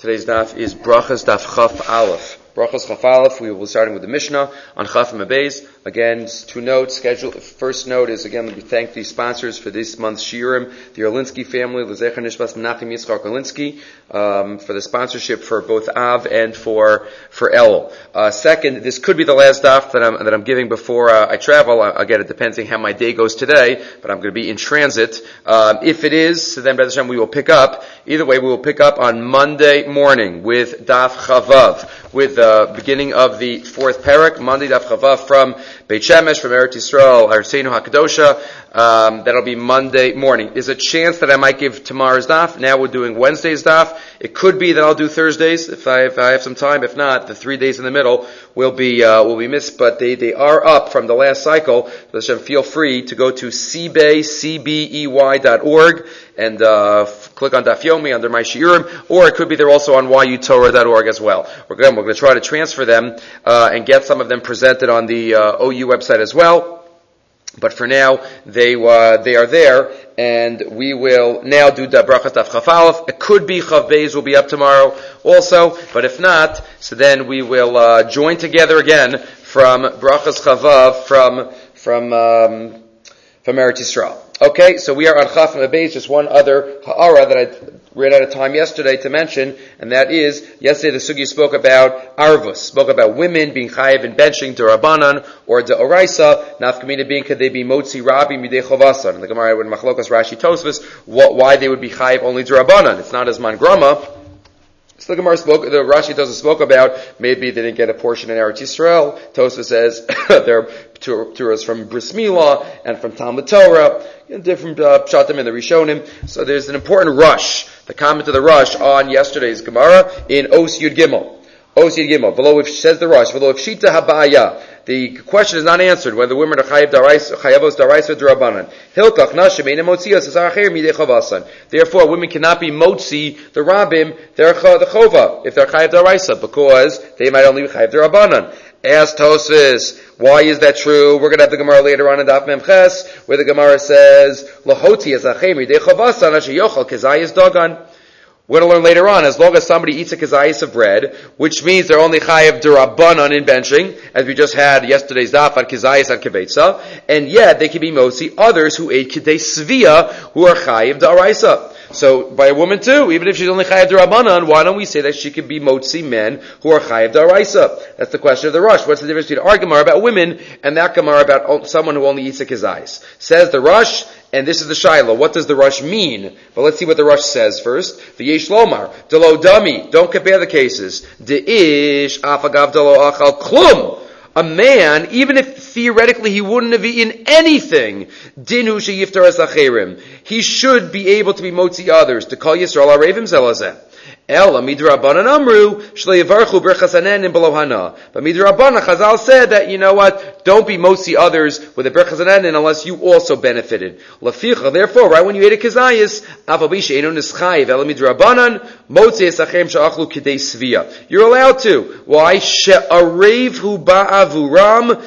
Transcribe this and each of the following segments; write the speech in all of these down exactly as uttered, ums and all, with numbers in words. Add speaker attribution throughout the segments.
Speaker 1: Today's daf is Brachas Daf Chaf Aleph. Brachas Chaf Aleph, we will be starting with the Mishnah on Chaf and Beis. Again, two notes. Schedule. First note is, again, let me thank the sponsors for this month's Shiurim, the Orlinsky family, L'zecher Nishmas Menachem Yitzchak Orlinsky, um, for the sponsorship for both Av and for for El. Uh, second, this could be the last daf that I'm that I'm giving before uh, I travel. Uh, again, it depends on how my day goes today, but I'm going to be in transit. Um, if it is, so then B'ezras Hashem we will pick up. Either way, we will pick up on Monday morning with Daf Chavav, with the beginning of the fourth parak, Monday Daf Chavav from Beit Shemesh, from Eretz Yisrael, Arseinu HaKadosha. Um, that'll be Monday morning. There's a chance that I might give tomorrow's daf. Now we're doing Wednesday's daf. It could be that I'll do Thursdays if I, if I have some time. If not, the three days in the middle will be uh, will be missed. But they, they are up from the last cycle. So feel free to go to c b e y c b e y dot org and uh, f- click on Daf Yomi under my Shiurim, or it could be they're also on y u torah dot org as well. We're going we're going to try to transfer them uh, and get some of them presented on the uh, O U website as well. But for now, they uh, they are there, and we will now do the Brachas Daf Chaf Aleph. It could be Chav Beis will be up tomorrow also, but if not, so then we will uh, join together again from Brachas Chavav from from um, from Eretz Yisrael. Okay, so we are on Chaf and Beis. Just one other ha'ara that I ran out of time yesterday to mention, and that is, yesterday the Sugi spoke about Arvus, spoke about women being chayiv in benching D'Rabanan or D'Oraisa, nafkamina being could they be Motzi Rabbi Midei Chovasan. And the Gemara with Machlokas Rashi Tosfos, why they would be chayiv only D'Rabanan. It's not as Man Grama. So the Gemara spoke, the Rashi Tosfos spoke about, maybe they didn't get a portion in Eretz Yisrael. Tosfos says they're Turas from Bris Milah and from Talmud Torah, you know, different uh, pshatim in the Rishonim. So there's an important rush, the comment of the rush on yesterday's Gemara in Os Yud Gimel. Os Yud Gimel. Below if says the rush, below if Shita Habaya. The question is not answered whether women are chayav daraisa, chayavos daraisa d'Rabanan. Hilkach nashim ein motzios as acher midei chavasan. Therefore, women cannot be motzi the rabim their the chova if they're chayav daraisa because they might only be chayav d'Rabanan. Ask Tosfos, why is that true? We're going to have the Gemara later on in Daf Memches where the Gemara says lahoti as acher midei chavasan asher yochal kezayis dagan. We're going to learn later on, as long as somebody eats a kezayis of bread, which means they're only chayav d'Rabanan in benching, as we just had yesterday's daf on kezayis at kevetza, and yet they can be motzi others who ate kedei svia, who are chayav d'Oraisa. So, by a woman too, even if she's only chayav d'Rabanan, why don't we say that she could be motzi men who are chayav d'Oraisa? That's the question of the Rush. What's the difference between our Gemara about women and that Gemara about someone who only eats a kezayis? Says the Rush, and this is the Shiloh. What does the Rush mean? But let's see what the Rush says first. The Yesh Lomar, Delo Dami. Don't compare the cases. De Ish, Afagav Delo Achal Klum. A man, even if theoretically he wouldn't have eaten anything, Dinu Sheyiftar Es Acherim. He should be able to be motzi others. To call Yisrael Arevim Zelazeh. Ela midrabanan amru shleivarchu berchas hanenin below hana. But midrabanan Chazal said that, you know what, don't be motzi others with a berchas hanenin unless you also benefited. Laficha, therefore, right when you ate a kezayis, afabi she'enu nischayiv ela midrabanan motzi esachem she'achlu kedei svia. You're allowed to. Why? She'arevhu ba'avuram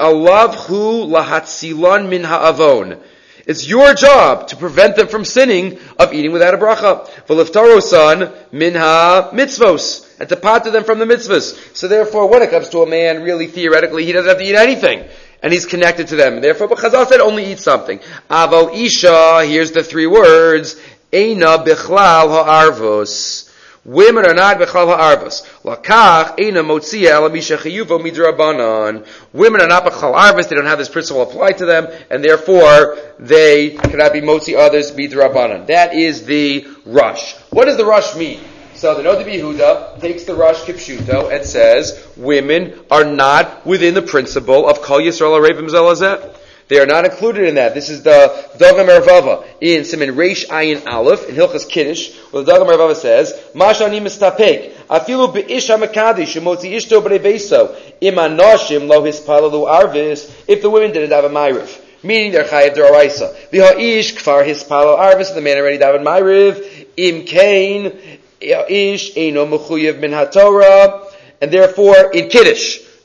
Speaker 1: v'alavhu lahatzilan min ha'avon. It's your job to prevent them from sinning of eating without a bracha. V'liftarosan minha mitzvos. And to pater them from the mitzvahs. So therefore, when it comes to a man, really theoretically, he doesn't have to eat anything. And he's connected to them. And therefore, but Chazal said only eat something. Aval isha, here's the three words. Eina bichlal ha'arvos. Women are not b'chal ha'arvos. Lakach eina motzia ela misha chiyuvo midrabanan. Women are not b'chal ha'arvos. They don't have this principle applied to them, and therefore they cannot be motzi others midrabanan. That is the rush. What does the rush mean? So the Noda B'Yehuda takes the rush kipshuto and says women are not within the principle of kol Yisrael arevim zelazeh. They are not included in that. This is the Dogam Mervava in Siman Reish Ayin Aleph in Hilchas Kiddush, where the Dogam Mervava says, "Mashani mistapek afilu beisha mekadish shemotzi ishto b'nei beiso im anoshim lo hispalalu arvis." If the women didn't have a ma'ariv, meaning they're chayav d'Oraisa. V'ha'ish kfar hispalalu arvis, the man already daven ma'ariv. Im kain ish eino mechuyev min haTorah, and therefore in Kiddush.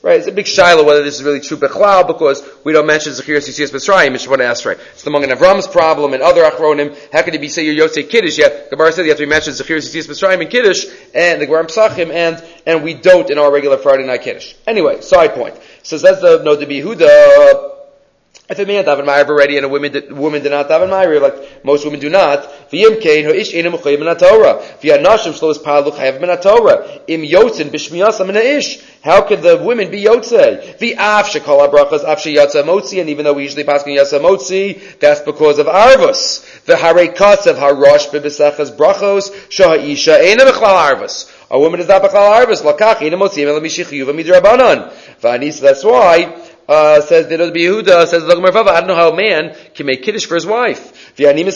Speaker 1: Right? It's a big shiloh whether this is really true Bechlal, because we don't mention Zechiras Yitzias Mitzrayim. Mishpat asked, right? It's the Magen Avram's problem and other Achronim. How could it be say you're Yotzei Kiddush yet? Gemara said you have to mention Zechiras Yitzias Mitzrayim and Kiddush, and the Gemara Pesachim, and and we don't in our regular Friday night Kiddush. Anyway, side point. So that's the no to be Yehuda. If a man daven ma'ariv already and a woman did, woman did not daven ma'ariv, like most women do not, v'yim kein ho'ish einu mechuyev min haTorah, v'yanashim shlo ispalu chayav min haTorah, im yotzin b'shmiyasam min ha'ish. How could the women be yotzei? V'af shekol habrachas af sheyatza motzi, and even though we usually pass on yatza motzi, that's because of arvus. V'harei katzav harosh b'besachas brachos shaha'isha einu b'chlal arvus. A woman is not b'chlal arvus. Lakach einu motziim ela mishichiyuv midrabanan. V'anis. That's why. Uh, says the Rabbi Yehuda, says the Gemara, I don't know how a man can make kiddush for his wife. And then he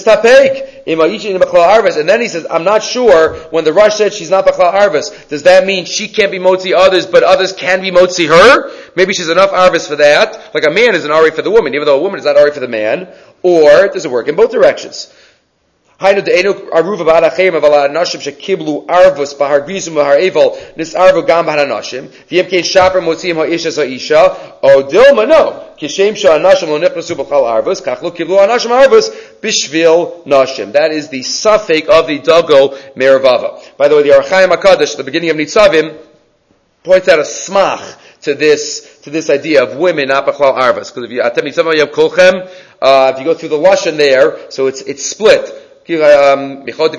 Speaker 1: says, I'm not sure, when the Rosh said she's not b'chlal arvus, does that mean she can't be motzi others, but others can be motzi her? Maybe she's enough arvus for that. Like a man is an ari for the woman, even though a woman is not ari for the man. Or, does it work in both directions? Hainu de'enu aruva b'ad ha'cheim aval ha'anashim shekiblu arvus b'har grizum b'har evel nis'arvu gam b'har ha'anashim v'yem kein shaper motziim ha'isha ha'isha o dilma no kishem sha'anashim lo nechnasu b'chal arvus kach lo kiblu ha'anashim arvus b'shvil nashim. That is the suffix of the Dago Meravava. By the way, the Or Chaim HaKadosh, the beginning of Nitzavim, points out a smach to this to this idea of women not b'chlal arvus. Because if you atem Nitzavim yav kolchem, uh, if you go through the lashon there, so it's it's split. Um, before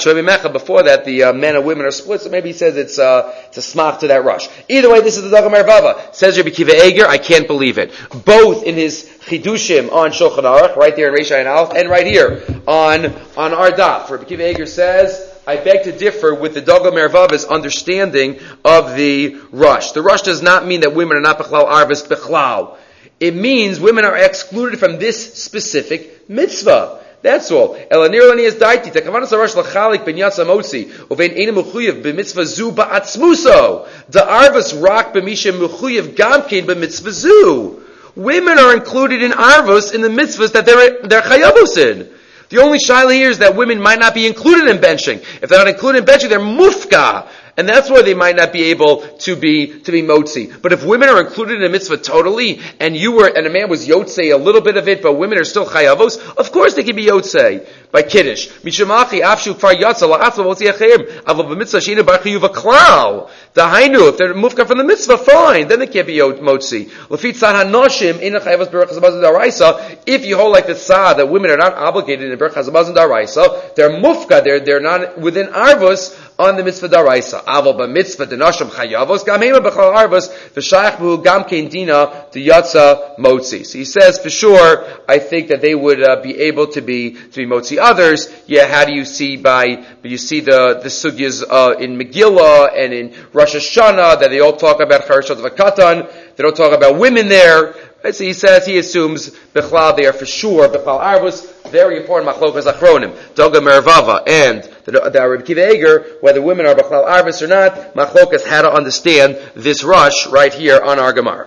Speaker 1: that, the uh, men and women are split, so maybe he says it's, uh, it's a smach to that rush. Either way, this is the Dago Meravava. Says Rabbi Kiva Eger, I can't believe it. Both in his Chidushim on Shulchan Aruch, right there in Reish Ayin Aleph, and right here on, on our daf. Rabbi Kiva Eger says, I beg to differ with the Dago Meravava's understanding of the rush. The rush does not mean that women are not b'chlal arvus b'chlal. It means women are excluded from this specific mitzvah. That's all. Elanir lani is daiti. Tekavanas harash lachalik ben yatsa motzi uvein einu mechuyev b'mitzvah zu ba'atzmuso. The arvus rak b'mishem mechuyev gamkein b'mitzvah zu. Women are included in arvus in the mitzvahs that they're they're chayavos in. The only shaila here is that women might not be included in benching. If they're not included in benching, they're mufka. And that's why they might not be able to be, to be motzi. But if women are included in a mitzvah totally, and you were, and a man was yotzei a little bit of it, but women are still chayavos, of course they can be yotzei by kiddush. Mishamachi, afshu kfar yatsa, la'atzva motzi achayim, ava b'mitzvah sheinu barchi yuva klal. Dahainu, if they're mufka from the mitzvah, fine, then they can't be motzi. Lafit tzad hanoshim, ina chayavos berach hazabazin daraisa, if you hold like the tzad, that women are not obligated in berach hazabazin daraisa, they're mufka, they're, they're not within arvus on the mitzvah daraisa. Aval b'mitzvah denashim chayavos gam hema b'chal arvus v'shayach b'hu gam kein dina to yatsa motzi. So he says for sure, I think that they would uh, be able to be to be motzi others. Yeah, how do you see by you see the the sugyas uh, in Megillah and in Rosh Hashanah that they all talk about charashot v'katan. They don't talk about women there. Right, so he says he assumes b'chlal they are for sure b'chlal arvus. Very important machlokas achronim, Dago Meravava and the, the Rabbi Kiva Eger, whether women are b'chlal arvus or not. Machlokas how to understand this rush right here on our Gemara.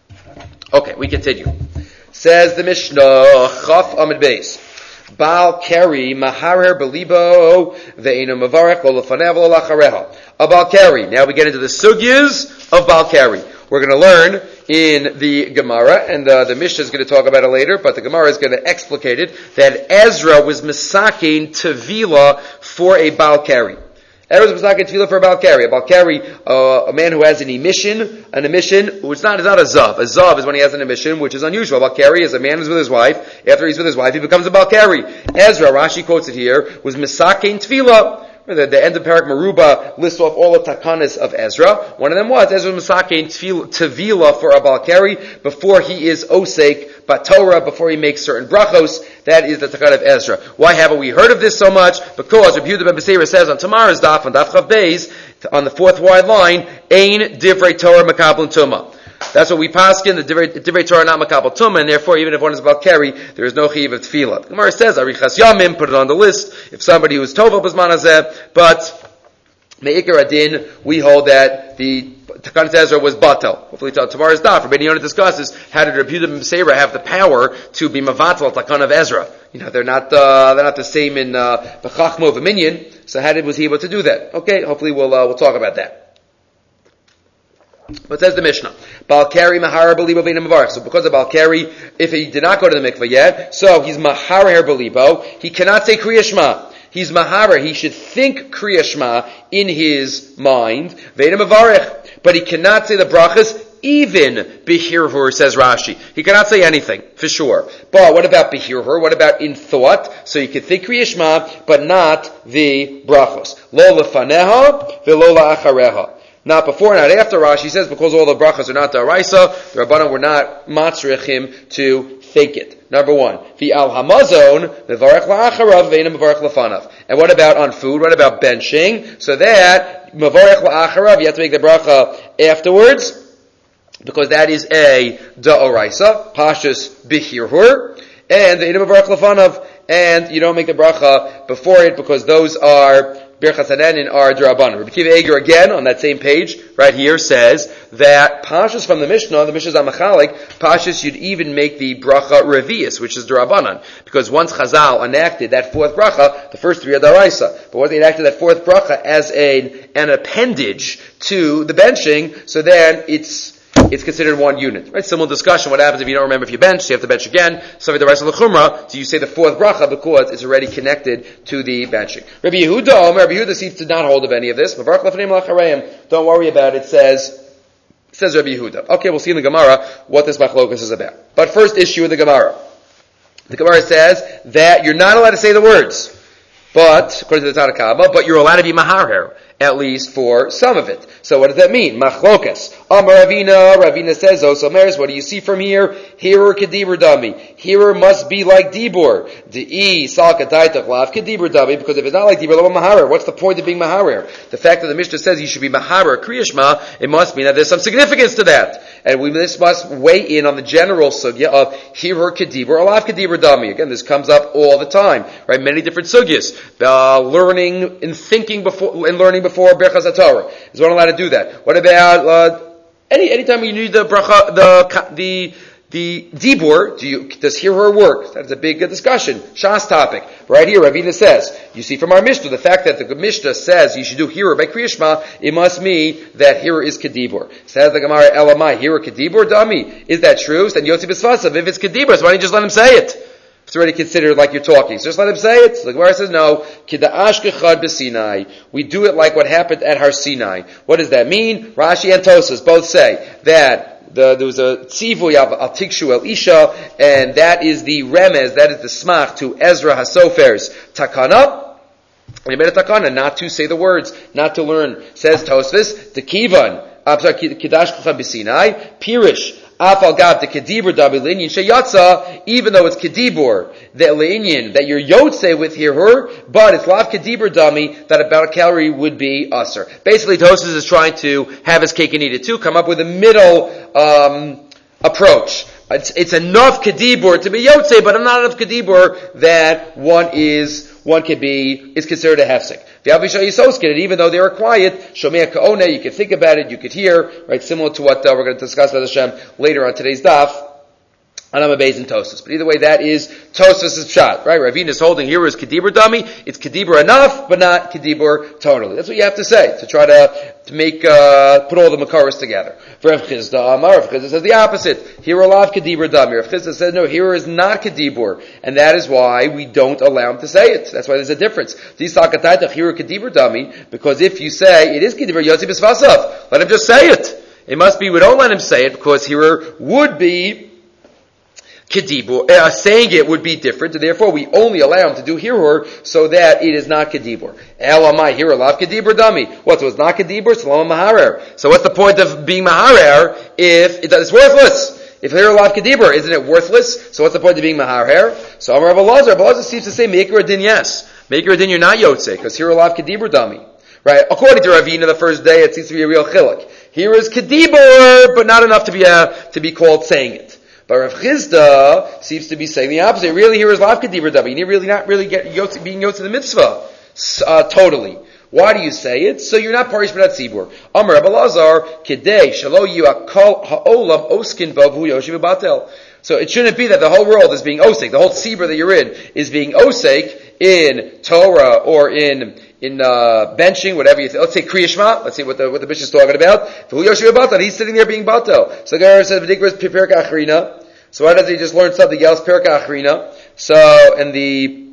Speaker 1: Okay, we continue. Says the Mishnah, Chaf Amid Beis, Baal Keri Maharer Belibo Ve'enu Mavarech Lo Lefanev Lo Lachareha. A Baal Keri. Now we get into the sugyas of Baal Keri. We're going to learn in the Gemara, and uh, the Mishnah is going to talk about it later, but the Gemara is going to explicate it, that Ezra was misakin tevila for a Baal Keri. Ezra was misakin tevila for a Baal Keri. A Baal Keri, uh, a man who has an emission, an emission, which is not, is not a zav. A zav is when he has an emission, which is unusual. A Baal Keri is a man who's with his wife. After he's with his wife, he becomes a Baal Keri. Ezra, Rashi quotes it here, was misakin tevila. The, the end of Parak Meruba lists off all the takanas of Ezra. One of them was Ezra Masakein Tevila for a Baal Keri before he is Osek Batorah, before he makes certain brachos. That is the takana of Ezra. Why haven't we heard of this so much? Because Rabbi Yehuda ben Beseira says on tomorrow's daf, on Daf Chav Beis, on the fourth wide line, Ein Divrei Torah Makabel Tumah. That's what we paskin, the Divrei, Divrei Torah not makabel tumah, and therefore even if one is Baal Keri, there is no chiyuv of tefillah. The Gemara says, Arichas Yamim, put it on the list, if somebody who is Tova B'zman Hazeh, but Me'ikar Adin, we hold that the Takanas Ezra was batel. Hopefully tomorrow's daf, Rabbi Yonah discusses, how did Rabbi Yehuda ben Beseira have the power to be mavatal Takan of Ezra? You know, they're not, uh, they're not the same in, uh, the Chachma of a minyan, so how did, was he able to do that? Okay, hopefully we'll, uh, we'll talk about that. What says the Mishnah? Balkari mahara belibo ve'ina mavarich. So because of Balkari, if he did not go to the mikveh yet, so he's mahara her belibo, he cannot say Kriya Shema. He's mahara, he should think Kriya Shema in his mind, ve'ina mavarich, but he cannot say the brachas even Behirhur, says Rashi. He cannot say anything, for sure. But what about Behirhur? What about in thought? So you can think Kriya Shema, but not the brachos. Lo lefaneha, ve'lo la'achareha. Not before, not after. Rashi says because all the brachas are not da'araisa, the Rabbanan were not matzrich him to think it. Number one, the al hamazon mevarech la'acharav ve'ena mevarech lefanav. And what about on food? What about benching? So that mevarech la'acharav, you have to make the bracha afterwards, because that is a da'araisa, pashas bihirhur, and the ve'ena mevarech lefanav, and you don't make the bracha before it because those are Birchas Hanenin are D'Rabbanan. Rabbi Akiva Eiger again on that same page right here says that Pashas from the Mishnah, the Mishnah's Amachalik, Pashas you'd even make the bracha Revius, which is D'Rabbanan, because once Chazal enacted that fourth bracha, the first three are D'Oraisa, but once they enacted that fourth bracha as a, an appendage to the benching, so then it's It's considered one unit, right? Similar discussion. What happens if you don't remember if you bench? You have to bench again. So the rest of the chumrah, so you say the fourth bracha because it's already connected to the benching. Rabbi Yehuda, Rabbi Yehuda seems to not hold of any of this. Don't worry about it. Says says Rabbi Yehuda. Okay, we'll see in the Gemara what this machlokas is about. But first issue in the Gemara. The Gemara says that you're not allowed to say the words, but according to the Tanna Kama, but you're allowed to be maharher, at least for some of it. So what does that mean? Machlokas. Amar Ravina, Ravina says, Osomeres, what do you see from here? Hearer kedibur dami. Hearer must be like dibur. De'i salkataitach lav kedibur dami, because if it's not like dibur, lo maharer. What's the point of being maharer? The fact that the Mishnah says you should be maharer, Kriya Shema, it must mean that there's some significance to that. And we this must weigh in on the general sugya of hearer kedibur, lav kedibur dami. Again, this comes up all the time, right? Many different sugyas. Uh, learning and thinking before, and learning before Birchas HaTorah. Is one allowed to do that? What about, uh, any, anytime you need the bracha, the, the, the dibur, do you, does hearer work? That's a big discussion. Shas topic. Right here, Ravina says, you see from our Mishnah, the fact that the Mishnah says you should do hearer by Kriya Shema, it must mean that hearer is kedibur. Says the Gemara, Elamai, hearer kedibur dami. Is that true? Then Yotzi B'Svasav, if it's kedibur, so why don't you just let him say it? It's already considered like you're talking. So just let him say it. So the Gemara says, no. Kida'ash kechad b'Sinai. We do it like what happened at Har Sinai. What does that mean? Rashi and Tosas both say that the, there was a tzivuy al tikshu el isha, and that is the remez, that is the smach to Ezra HaSofer's takana. And he made a takana not to say the words, not to learn. Says Tosfos, the kivan, I'm sorry, Kida'ash kechad b'Sinai, pirish, Afal gav the kedibur dabi le'inyin sheyatza, even though it's kedibur, the le'inyin, that you're yotze with her, but it's lav kedibur dami, that about a calorie would be usher. Basically, Tosfos is trying to have his cake and eat it too, come up with a middle, um, approach. It's, it's enough kedibur to be yotze, but not enough kedibur that one is, one can be, is considered a hefsek. Even though they are quiet, shomea ka'one, you can think about it, you could hear, right, similar to what uh, we're going to discuss with Hashem later on today's daf, and I'm a Beis in Tosfos. But either way, that is Tosfos' pshat, right? Ravina is holding here is kedibur dami. It's kedibur enough, but not kedibur totally. That's what you have to say to try to to make uh, put all the makaros together. For Rav Chizda Amar, Rav Chizda says the opposite. Here alav kedibur dami. Rav Chizda says no. Here is not kedibur, and that is why we don't allow him to say it. That's why there's a difference. Disakataytach here kedibur dami, because if you say it is kedibur yotzi b'svasav, let him just say it. It must be we don't let him say it because here would be kedibur, uh, saying it would be different, and therefore we only allow him to do hirur so that it is not kedibur. Elamai hirur lav kedibur dami. What, so it's not kedibur? It's lama maharer. So what's the point of being maharer if it, it's worthless? If hirur lav kedibur, isn't it worthless? So what's the point of being maharer? So Amar Rav Elazar, Rav Elazar seems to say maker din yes. Maker din you're not yotze, because hirur lav kedibur dami. Right? According to Ravina, the first day it seems to be a real chiluk. Here is kedibur, but not enough to be uh, to be called saying it. But Rav Chizda seems to be saying the opposite. Really, here is lav kedibur dabi. You're really not really get yotze, being yotze the mitzvah uh, totally. Why do you say it? So you're not parish b'nat tzibur. Amar Rabbi Elazar kedei shelo yu akol ha'olam oskin vavu yoshiv batel. So it shouldn't be that the whole world is being osek. The whole tzibur that you're in is being osek in Torah or in in uh, benching, whatever you th- let's say Kriya Shema, let's see what the what the Mishnah is talking about. He's sitting there being batal. So the Gemara says Perka Achrina. So why doesn't he just learn something else? Perka Achrina. So and the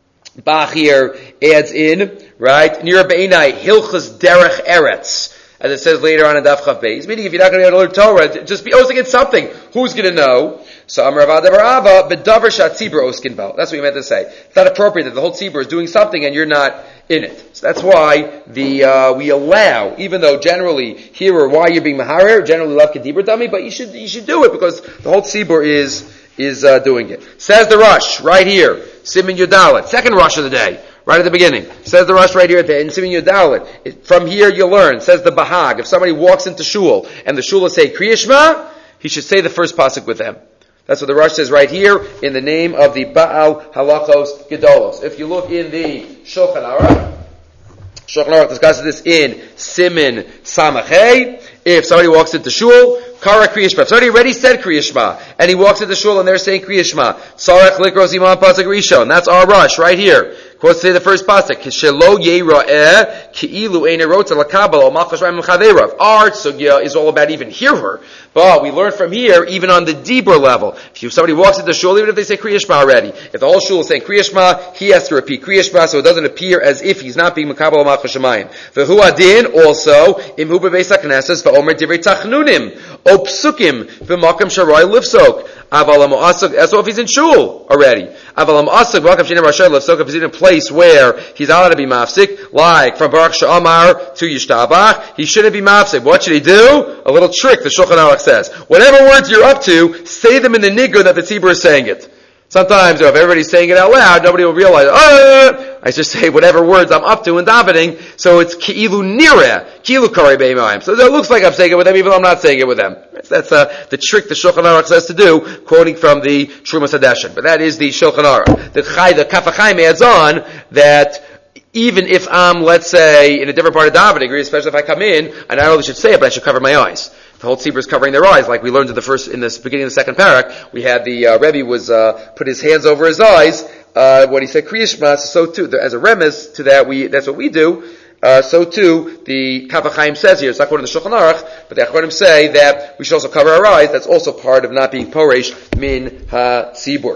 Speaker 1: Bach here adds in, right? Nira Be'inai Hilchas Derech Eretz, as it says later on in Daf Chav Beis. Meaning, if you're not going to be able to learn Torah, just be osing in something. Who's going to know? So Amar Avad Ava Bedavar Shat Tzibur Oskin Bo. That's what we meant to say. It's not appropriate that the whole tzibur is doing something and you're not in it. So that's why the uh, we allow, even though generally here or why you're being maharer, generally love kedibur dummy, but you should you should do it because the whole tzibur is is uh, doing it. Says the Rush right here, Simin Yudalit, second Rush of the day. Right at the beginning. Says the Rush right here at the end, Simin Yudalit. From here you learn, says the Bahag, if somebody walks into shul, and the shul say Kriya Shema, he should say the first pasuk with them. That's what the Rush says right here, in the name of the Baal Halachos Gedolos. If you look in the Shulchan Aruch, Shulchan Aruch discusses this in Simin Samachei. If somebody walks into shul, Kara Kriya Shema. If somebody already said Kriya Shema, and he walks into shul and they're saying Kriya Shema, Sarech Likros Imam Pasuk Rishon. That's our Rush right here. Quotes say the first pasuk. Shelo Yeira'eh Ki'ilu Ein Erotza Lakabel Malchus Raim Chaveirav. Our sugya is all about even hear her, but we learn from here even on the deeper level. If you, somebody walks into shul, even if they say Kriya Shema already, if the whole shul is saying Kriya Shema, he has to repeat Kriya Shema, so it doesn't appear as if he's not being Makabel Malchus Shemayim. V'hu Adin also Imhu Bebeis HaKnesses V'Omer Divrei Tachnunim O Psukim V'Makam Sharai Lifsok. Avalam Asuk. That's if he's in shul already. Avalam Asuk. Makam Shina Rashai Lifsok. If he's in a place where he's allowed to be mafsik, like from Baruch Sha'amar to Yishtabach, he shouldn't be mafsik. What should he do? A little trick, the Shulchan Aruch says. Whatever words you're up to, say them in the nigur that the tzibur is saying it. Sometimes, if everybody's saying it out loud, nobody will realize, oh, I just say whatever words I'm up to in davening, so it's ki'ilu nireh, ki'ilu karei be'imayim. So it looks like I'm saying it with them, even though I'm not saying it with them. That's uh, the trick the Shulchan Aruch says to do, quoting from the Trumas Hadeshin. But that is the Shulchan Aruch. The Chai, the Kaf HaChaim adds on that even if I'm, let's say, in a different part of davening, especially if I come in, and I only should say it, but I should cover my eyes. The whole tzibur is covering their eyes, like we learned in the first, in the beginning of the second parak. We had the uh, Rebbe was uh, put his hands over his eyes uh, when he said Kriya Shema. So too, as a remiss to that, we that's what we do. Uh, so too, the Kaf HaChaim says here, it's not quoted in the Shulchan Aruch, but the Achronim say that we should also cover our eyes. That's also part of not being poresh min ha tzibur.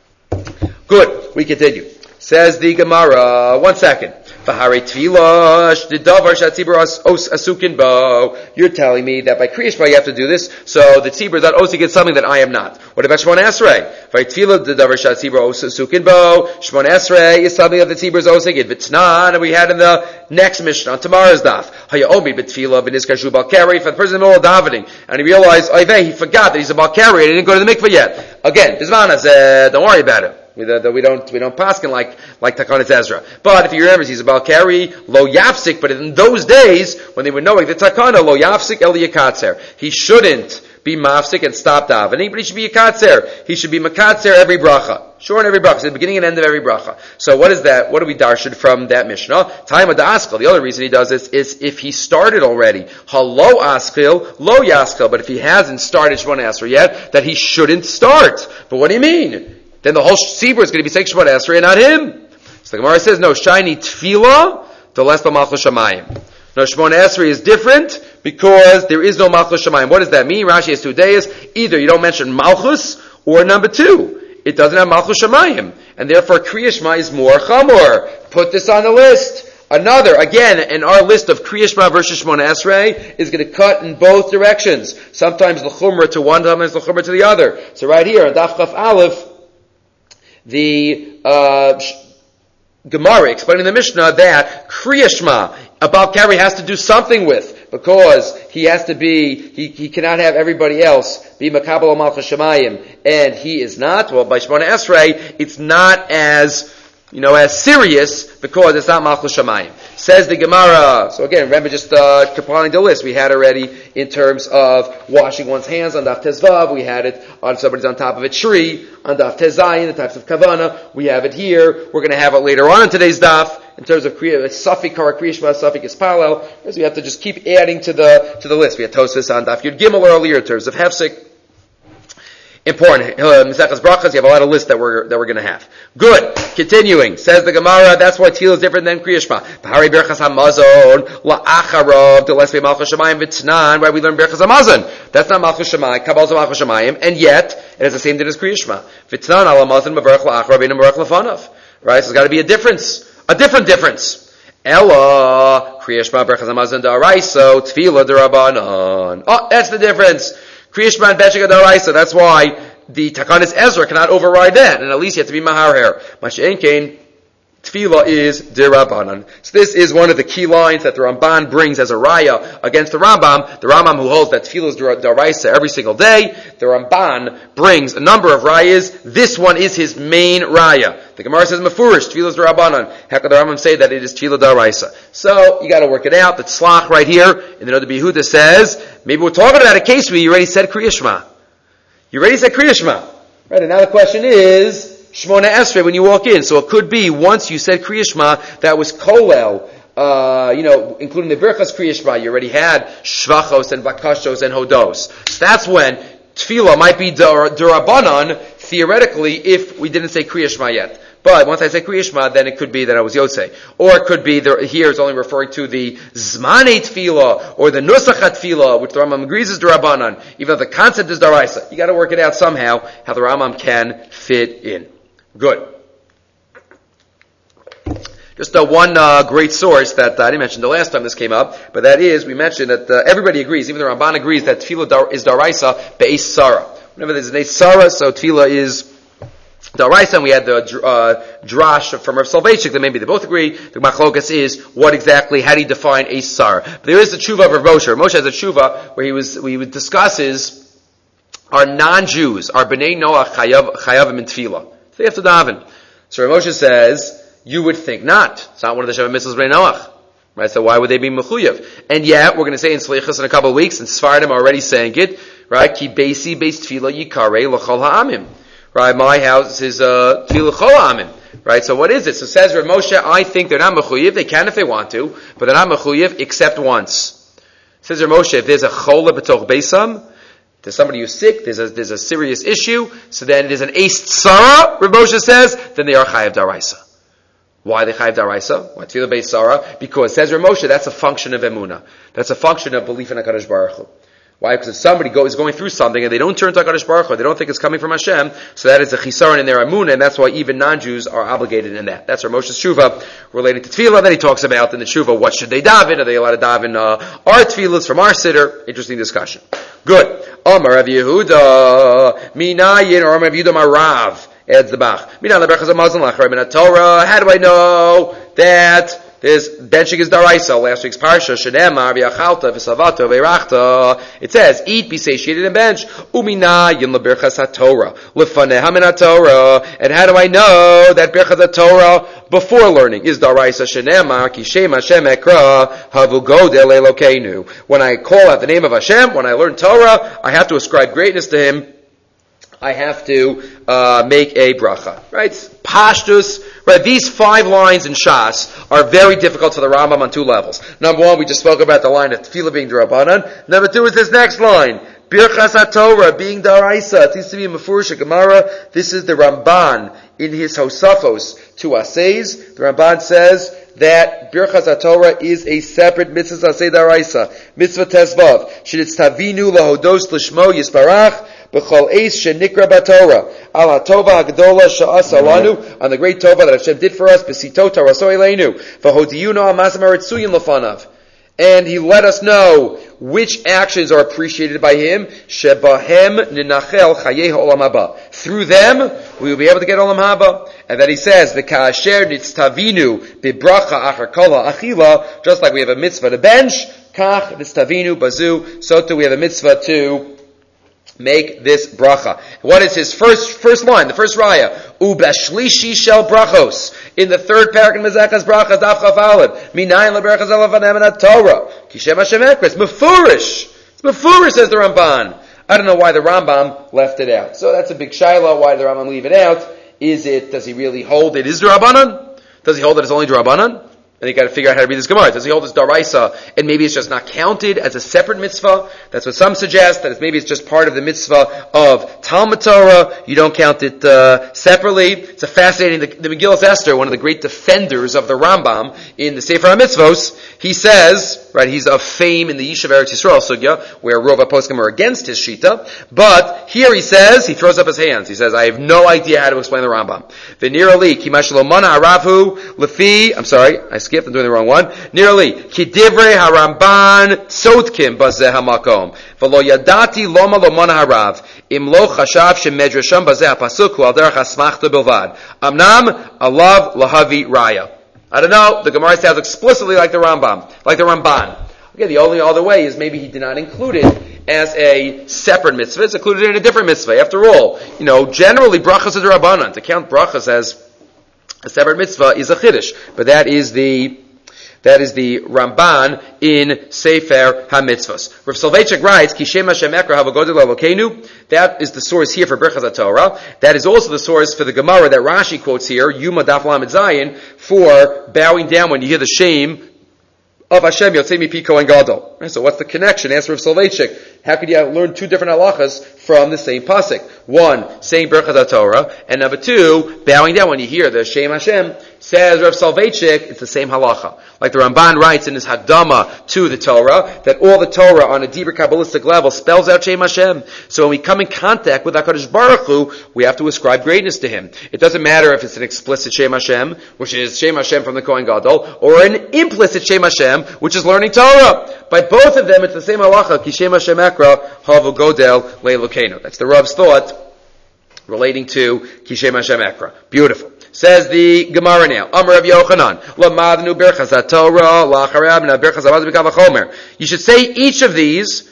Speaker 1: Good. We continue. Says the Gemara. One second. You're telling me that by Kriya Shema you have to do this, so the tzibur is not osig in something that I am not. What about Shmona Esrei? Shmona Esrei is something that the tzibur is osig in. V'tnan, and we had in the next Mishnah on tomorrow's daf. For the person in the middle of davening, and he realized, he forgot that he's a Balkari and he didn't go to the mikveh yet. Again, Bismana said, don't worry about it. We don't, we don't, we don't paskin like, like Takanas Ezra. But if he remembers, he's a Balkari, lo yafsik, but in those days, when they were knowing the Takana, lo yafsik el yakatzer. He shouldn't be mafsik and stop davening, but he should be yakatzer. He should be makatzer every bracha. Sure, in every bracha. It's the beginning and end of every bracha. So what is that? What do we darshan from that Mishnah? Time of the askil. The other reason he does this is if he started already. Halo askil, lo yaskil. But if he hasn't started Shmona Esrei yet, that he shouldn't start. But what do you mean? Then the whole tzibur is going to be saying Shemona Esrei and not him. So the Gemara says, no, shiny tefillah to less the Malchus Shamayim. No, Shemona Esrei is different because there is no Malchus Shamayim. What does that mean? Rashi has two days. Either you don't mention Malchus, or number two, it doesn't have Malchus Shamayim. And therefore Kriya Shema is more chamor. Put this on the list. Another, again, in our list of Kriya Shema versus Shemona Esrei is going to cut in both directions. Sometimes l'chumra to one, sometimes l'chumra to the other. So right here, on Daf Chaf Aleph, the uh, Gemara explaining the Mishnah that Kriya Shema, a Balkari has to do something with, because he has to be, he, he cannot have everybody else be Makabel o Malchus Shamayim, and he is not. Well, by Shemona Esrei, it's not as, you know, as serious, because it's not Malchus Shamayim. Says the Gemara. So again, remember just uh, compiling the list we had already in terms of washing one's hands on Daf Tezvav. We had it on somebody's on top of a tree on Daf Tezayin, the types of Kavana. We have it here. We're going to have it later on in today's Daf in terms of Kriya, Safik Kara Kriya Shema, Safik Ispalel. So we have to just keep adding to the to the list. We had Tosfos on Daf Yud Gimel earlier in terms of Hefsek. Important. Mesechus Brachas, you have a lot of lists that we're that we're going to have. Good. Continuing. Says the Gemara, that's why Tefillah is different than Kriya Shema. Bahari Berachas HaMazon la'acharav delesve Malchus Shemayim v'tznan. Why we learn Berachas HaMazon? That's not Malchus Shemayim. Kabbal's Malchus Shemayim, and yet it has the same thing as Kriya Shema. V'tznan ala Mazon b'Berach la'acharav b'Einem Berach lefanav. Right. So there's got to be a difference, a different difference. Ella Kriya Shema Berachas HaMazon da'araisa Tefillah d'Rabbanan. Oh, that's the difference. Kriya Shema and Bechega d'Oraisa. That's why the Takanas Ezra cannot override that, and at least you have to be Mahar here. Masha'en Kain, Tefillah is D'Rabbanan. So this is one of the key lines that the Ramban brings as a raya against the Rambam. The Rambam who holds that Tefillah is D'Oraisa every single day. The Ramban brings a number of rayas. This one is his main raya. The Gemara says Mefurish, Tefillah is D'Rabbanan. How could the Rambam say that it is Tefillah D'Oraisa? So you got to work it out. The Tzlach right here in the Noda B'Yehuda says maybe we're talking about a case where you already said Kriya Shema. You already said Kriya Shema. Right, and now the question is Shmona Esrei when you walk in. So it could be once you said Kriya Shema, that was Kolel, uh, you know, including the Birchas Kriya Shema, you already had Shvachos and Bakashos and Hodos. So that's when Tefillah might be D'Rabbanan, theoretically, if we didn't say Kriya Shema yet. But once I say Kriya Shema, then it could be that I was Yotzei. Or it could be, the, here it's only referring to the Zmanei Tefillah, or the Nusachat Tefillah, which the Rambam agrees is D'Rabbanan, even though the concept is D'Oraisa. You gotta work it out somehow, how the Rambam can fit in. Good. Just uh, one uh, great source that uh, I didn't mention the last time this came up, but that is, we mentioned that uh, everybody agrees, even the Ramban agrees, that Tefillah is D'Oraisa Be'ez Sarah. Whenever there's an Eis Sarah, so Tefillah is D'Oraisa, and we had the uh, drash from Rav Soloveitchik that maybe they both agree. The machlokas is what exactly, how do you define Eis Sarah? But there is the tshuva of Rav Moshe. Rav Moshe has a tshuva where he was, he discusses our non-Jews, our B'nai Noach chayavim in Tefillah. They have to daven. So Rav Moshe says, you would think not. It's not one of the Sheva Mitzvahs B'nai Noach. Right? So why would they be mechuyev? And yet, we're going to say in Slichas in a couple of weeks, and Sfardim are already saying it, right? Ki beisi beis tefillah yikarei l'chol ha'amim. Right? My house is uh, tefillah chol ha'amim. Right? So what is it? So says Rav Moshe, I think they're not mechuyev. They can if they want to, but they're not mechuyev except once. Says Rav Moshe, if there's a chola b'toch beisam, there's somebody who's sick, there's a, there's a serious issue, so then it is an eis tzara, Rav Moshe says, then they are chayav d'Oraisa. Why they chayav d'Oraisa? Why tefillah beis tzara? Because, says Rav Moshe, that's a function of emunah. That's a function of belief in HaKadosh Baruch Hu. Why? Because if somebody go, is going through something and they don't turn to HaKadosh Baruch Hu, they don't think it's coming from Hashem, so that is a chisaron in their emunah, and that's why even non-Jews are obligated in that. That's Rav Moshe's tshuva related to tefillah. Then he talks about in the tshuva, what should they daven? Are they allowed to daven uh, our tefillahs from our siddur? Interesting discussion. Good. Amar Rav Yehuda, minayin, or Amar Rav Yehuda Marav, adds the Bach. Minan leberachas hamazon lacharei min Torah. How do I know that there's benching is daraisa? Last week's parsha, shenemar v'yachalta v'savato v'erachta. It says, eat, be satiated, and bench. Uminayin leberachas haTorah lefaneha min haTorah. And how do I know that berachas haTorah before learning is daraisa? Shenemar ki shem Hashem ekra havu godel Elokeinu. When I call out the name of Hashem, when I learn Torah, I have to ascribe greatness to Him. I have to uh, make a bracha, right? Pashtus, right? These five lines in Shas are very difficult for the Rambam on two levels. Number one, we just spoke about the line of Tefillah being D'Rabbanan. Number two is this next line, Birchas HaTorah being D'Oraisa. It seems to be a Mefurish Gemara. This is the Ramban in his Hosafos to Aseis. The Ramban says that Birchas HaTorah is a separate mitzvah Aseh D'Oraisa. Mitzvah Tezvav. Sheditz Tavinu lahodos l'shmo yisparach. B'chol eis shenikra b'Torah al hatova hagdola sha'asa lanu, on the great tova that Hashem did for us, b'sito taraso eleinu v'hodiyuno amasam aritzuyin lefanav, and He let us know which actions are appreciated by Him. Shebahem ninachel chayei ha'olam haba. Through them, we will be able to get olam haba. And then He says, "V'ka'asher nitztavinu bibracha achar kol ha'achila." Just like we have a mitzvah to bench, kach nitztavinu bazu. So too we have a mitzvah to make this bracha. What is his first first line? The first raya. Ubashlishi shel brachos. In the third parak in Mezechas Brachas, Daf Chaf Aleph. Minayin leberachas alafanem and Torah. Kishem Hashem ekres. Mefurish. It's mefurish, says the Ramban. I don't know why the Rambam left it out. So that's a big shaila. Why did the Rambam leave it out? Is it, does he really hold it is D'Rabbanan? Does he hold it as only D'Rabbanan? And you got to figure out how to read this Gemara. Does he hold this daraisa, and maybe it's just not counted as a separate mitzvah? That's what some suggest. That it's, maybe it's just part of the mitzvah of Talmud Torah. You don't count it uh, separately. It's a fascinating. The, the Megillas Esther, one of the great defenders of the Rambam in the Sefer HaMitzvos, he says, right, he's of fame in the Yishuv Eretz Yisrael sugya, where Rov HaPoskim are against his shita. But here he says, he throws up his hands. He says, I have no idea how to explain the Rambam. V'nira li kimash lo mana haravu lefi. I'm sorry, I skipped. I'm doing the wrong one. Nearly kidivrei haramban sotkim bazeh hamakom v'lo yadati loma lo mana harav im lo chashav shemedrasham bazeh hapasuk al derech hasmachta bilvad amnam alav lahavi raya. I don't know. The Gemara sounds explicitly like the Rambam, like the Ramban. Okay, the only other way is maybe he did not include it as a separate mitzvah. It's included in a different mitzvah. After all, you know, generally brachas are drabanan. To count brachas as a separate mitzvah is a chiddush, but that is the that is the Ramban in Sefer HaMitzvos. Rav Soloveitchik writes, Kishem Hashem Ekra Havagodel Elokeinu. That is the source here for Birchas HaTorah. That is also the source for the Gemara that Rashi quotes here, Yuma Daf Lamed Zayin, for bowing down when you hear the shame of Hashem Yotzei Mipi Kohen Gadol. So what's the connection? Answer of Soloveitchik. How could you learn two different halachas from the same pasuk? One, saying Birchas HaTorah, and number two, bowing down when you hear the Shem Hashem. Says Rav Soloveitchik, it's the same halacha. Like the Ramban writes in his Hakdama to the Torah, that all the Torah on a deeper Kabbalistic level spells out Shem Hashem. So when we come in contact with HaKadosh Baruch Hu, we have to ascribe greatness to Him. It doesn't matter if it's an explicit Shem Hashem, which is Shem Hashem from the Kohen Gadol, or an implicit Shem Hashem, which is learning Torah. By both of them, it's the same halacha, Ki Shem Hashem Ekra, Havu Godel Le'Elokeinu. That's the Rav's thought relating to Ki Shem Hashem Ekra. Beautiful. Says the Gemara now. Amar Rav Yochanan. Lamadnu Birchas HaTorah, Lacharabna Birchas HaMazon B'Kal V'chomer. You should say each of these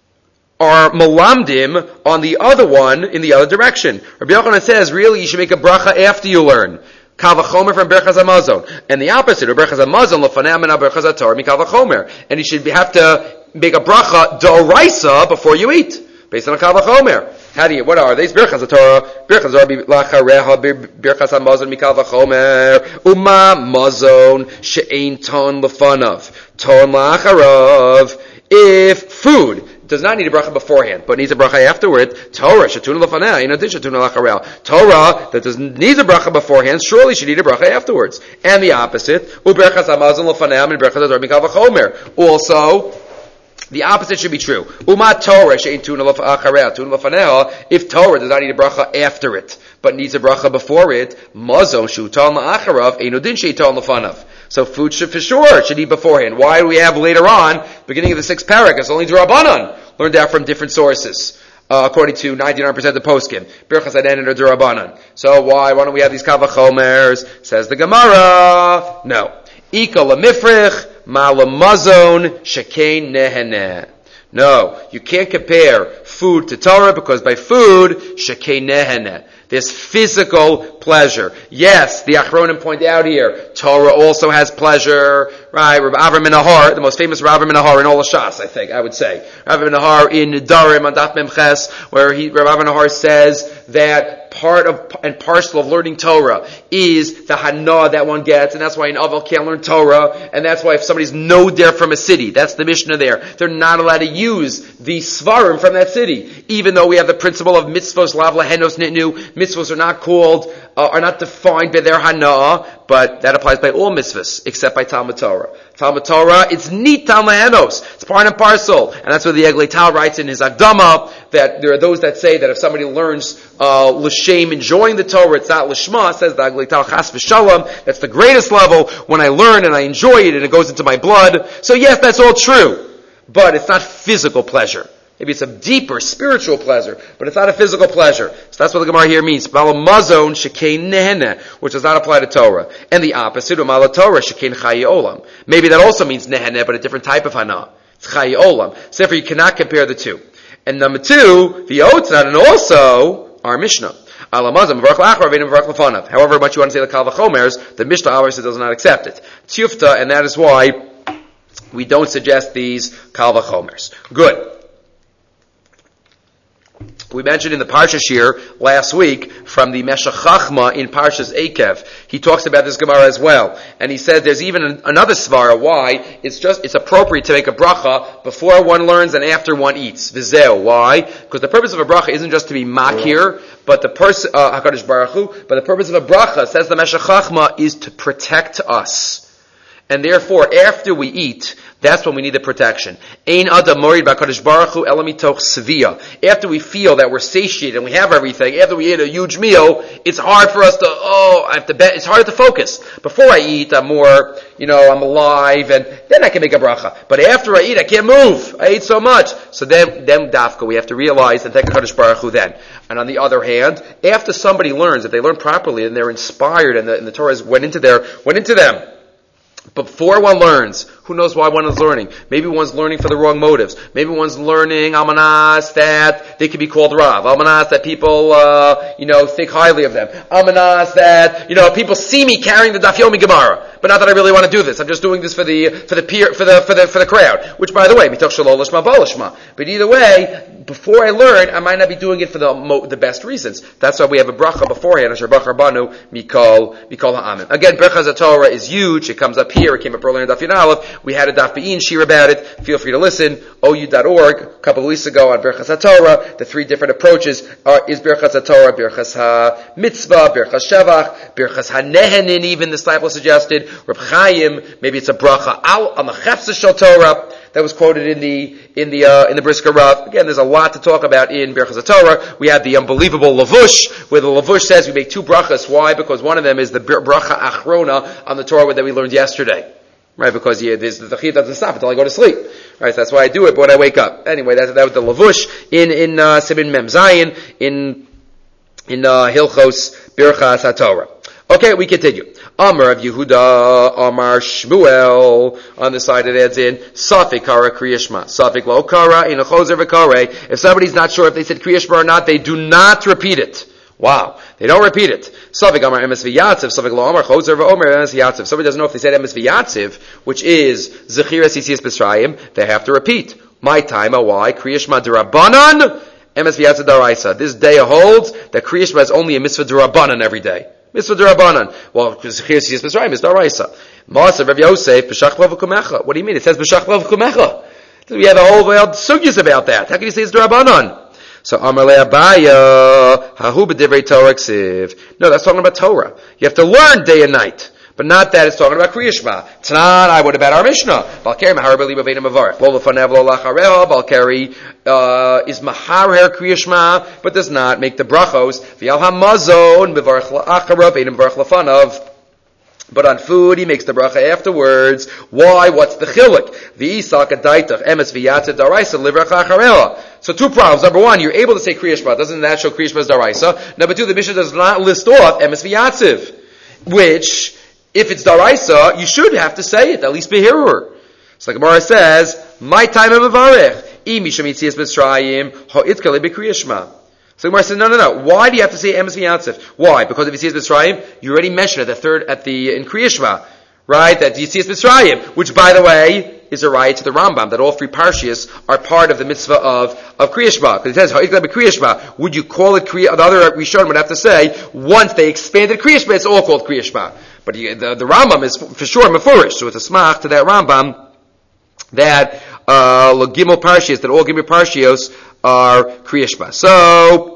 Speaker 1: are malamdim on the other one in the other direction. Rabbi Yochanan says, really, you should make a bracha after you learn. Kal V'chomer from Birchas HaMazon. And the opposite, of Birchas HaMazon, L'fanei Amena Birchas HaTorah Mikal V'chomer. And you should have to make a bracha d'oraisa before you eat, based on a Kal V'chomer. How do you, what are these? Birchas HaTorah, Birchas HaTorah, Lachareha, Birchas HaMazon, Mikal V'chomer, Uma Mazon, She'ein Ton L'fanav, Ton Lacharav. If food does not need a bracha beforehand, but needs a bracha afterward, Torah, Shatuna L'faneh, in addition to Lacharel. Torah, that does needs a bracha beforehand, surely should need a bracha afterwards. And the opposite, U'Birchas HaMazon L'faneh, and Birchas HaTorah, Mikal V'chomer. Also, the opposite should be true. Uma Torah she'ein tuna l'achareh, tuna l'faneha. If Torah does not need a bracha after it, but needs a bracha before it, mazon shu'tan la'acharav, eino din she'etan l'fanav. So food should for sure should eat beforehand. Why do we have later on, beginning of the sixth parak, it's only D'Rabbanan, learned out from different sources, uh, according to ninety-nine percent of poskim. Birchas Haden and D'Rabbanan. So why? Why don't we have these Kal V'chomers? Says the Gemara. No. Ika lemifrich. Malamazon shekain neheneh. No, you can't compare food to Torah because by food shekain neheneh. There's physical pleasure. Yes, the Achronim point out here, Torah also has pleasure, right? Rav Avram Nahar, the most famous Rav Avram Nahar in all of Shas, I think, I would say. Rav Avram Nahar in Darim on Daf Mem Ches, where he, Rav Avram Nahar says that part of and parcel of learning Torah is the hana that one gets, and that's why an Aval can't learn Torah, and that's why if somebody's no there from a city, that's the Mishnah there, they're not allowed to use the Svarim from that city, even though we have the principle of mitzvos lav lahenos nitnu. Mitzvos are not called, uh, are not defined by their hana, but that applies by all mitzvahs, except by Talmud Torah. Talmud Torah, it's nitan lahenos. It's part and parcel. And that's what the Eglei Tal writes in his Akdama, that there are those that say that if somebody learns uh, l'shem, enjoying the Torah, it's not l'shma, says the Eglei Tal, chas v'shalom, that's the greatest level, when I learn and I enjoy it and it goes into my blood. So yes, that's all true. But it's not physical pleasure. Maybe it's a deeper spiritual pleasure, but it's not a physical pleasure. So that's what the Gemara here means. Malamazon shekain nehene, which does not apply to Torah. And the opposite, umala Torah shekain chayi olam. Maybe that also means nehene, but a different type of hana. It's chayi olam. So therefore you cannot compare the two. And number two, the otzad, and also our Mishnah. Alamazon v'varach la'achar v'edim v'varach l'fanav. However much you want to say the Kal V'chomers, the Mishnah obviously does not accept it. Tiyufta, and that is why we don't suggest these Kal V'chomers. Good. We mentioned in the Parsha Shir last week from the Meshech Chachma in Parshas Eikev. He talks about this Gemara as well. And he said there's even an, another svara why it's just, it's appropriate to make a bracha before one learns and after one eats. Vizeo. Why? Because the purpose of a bracha isn't just to be makir, but the person, uh, HaKadosh Baruch Hu, but the purpose of a bracha, says the Meshech Chachma, is to protect us. And therefore, after we eat, that's when we need the protection. Ein adam morid b'Hakadosh Baruch Hu ela mitoch svia. After we feel that we're satiated and we have everything, after we eat a huge meal, it's hard for us to, oh, I have to bet, it's hard to focus. Before I eat, I'm more, you know, I'm alive, and then I can make a bracha. But after I eat, I can't move. I ate so much. So then, then dafka, we have to realize and thank HaKadosh Baruch Hu then. And on the other hand, after somebody learns, if they learn properly and they're inspired and the, and the Torah went into their, went into them, before one learns, who knows why one is learning? Maybe one's learning for the wrong motives. Maybe one's learning Amanas that they can be called Rav. Amanas that people, uh, you know, think highly of them. Amanas that, you know, people see me carrying the Daf Yomi Gemara. But not that I really want to do this. I'm just doing this for the, for the peer, for the, for the, for the crowd. Which, by the way, mitoch shalol lishma balishma. But either way, before I learn, I might not be doing it for the, mo- the best reasons. That's why we have a bracha beforehand. Asher bracha banu mikol, mikol ha'amin. Again, bracha Torah is huge. It comes up here. It came up earlier in Daf Yud Aleph. We had a Daf Be'in shir about it. Feel free to listen. O U dot org. A couple of weeks ago on Birchas HaTorah. The three different approaches are, is Birchas HaTorah, Birchas HaMitzvah, Birchas Shevach, Birchas HaNehenin, even the disciple suggested. Reb Chaim, maybe it's a bracha al on the Chefsa Shel Torah that was quoted in the in the uh, in the Brisker Rav. Again, there's a lot to talk about in Birchas HaTorah. We have the unbelievable Lavush, where the Lavush says we make two brachas. Why? Because one of them is the bracha Achrona on the Torah that we learned yesterday. Right, because yeah, there's the Chiyuv doesn't stop until I go to sleep. Right, so that's why I do it when I wake up. Anyway, that's, that was the Lavush in, in, uh, Simin Mem Zayin, in, in, uh, Hilchos Birchas HaTorah. Okay, we continue. Amar of Yehuda, Amar Shmuel, on the side it adds in, Safik Kara Kriyashma. Safik Lo Kara, in a Choser V'Kare. If somebody's not sure if they said Kriyashma or not, they do not repeat it. Wow. They don't repeat it. Safik Amar Emes V'Yatziv, Safik Lo Amar Choser V'Omer Emes V'Yatziv. Somebody doesn't know if they said Emes V'Yatziv, which is Zechiras Yisias B'Srayim, they have to repeat. My time, why? Kriyashma D'Rabbanan, Emes V'Yatziv D'Oraisa. This day holds that Kriyashma is only a mitzvah D'Rabbanan every day. Mitzvah D'Rabbanan. Well, because Zechiras Yisias B'Srayim is D'Oraisa. Ma'aser Rav Yosef, B'Shach Lo V'Kumecha. What do you mean? It says B'Shach Lo V'Kumecha. We have a whole world sugyas about that. How can you say it's D'Rabbanan? So Amar Le Abaya, Hahu B'Divrei Torah Ksiv. No, that's talking about Torah. You have to learn day and night. But not that it's talking about Kriya Shema. Tanan, I would about our Mishnah. Balkari Mahar B'Li B'Vein Mavarech. Lo L'fanev Lo Lachareha. Balkari uh, is Mahar Her Kriya Shema, but does not make the brachos. V'Yal HaMazon B'Varech L'Achara Vein B'Varech L'Fanav. But on food, he makes the bracha afterwards. Why? What's the chiluk? V'Yisak Adaitach Emes V'Yatzid Daraisa Livrach Acharela. So two problems. Number one, you're able to say Kriya Shema. Doesn't that show Kriya Shema as Daraisa? Number two, the Mishnah does not list off Emes V'Yatziv, which, if it's Daraisa, you should have to say it, at least Behirur. So the Gemara says, my time of Avarech, Imi Shemitzias B'Srayim, Ha'Itkale B'Kriya Shema. So the Gemara says, no, no, no. Why do you have to say Emes V'Yatziv? Why? Because if you see Yitzias B'Srayim, you already mentioned it, the third, at the, in Kriya Shema, right? That Yitzias B'Srayim, which by the way, is a riot to the Rambam, that all three Parshias are part of the mitzvah of, of Kriya Shema. Because it says, Ha'ikla B'Kriya Shema. Would you call it Kriya, the other Rishon would have to say, once they expanded Kriya Shema, it's all called Kriya Shema. But the, the, the Rambam is for sure Mefurish, so it's a smach to that Rambam, that, uh, Gimel Parshias, that all Gimel Parshios are Kriya Shema. So,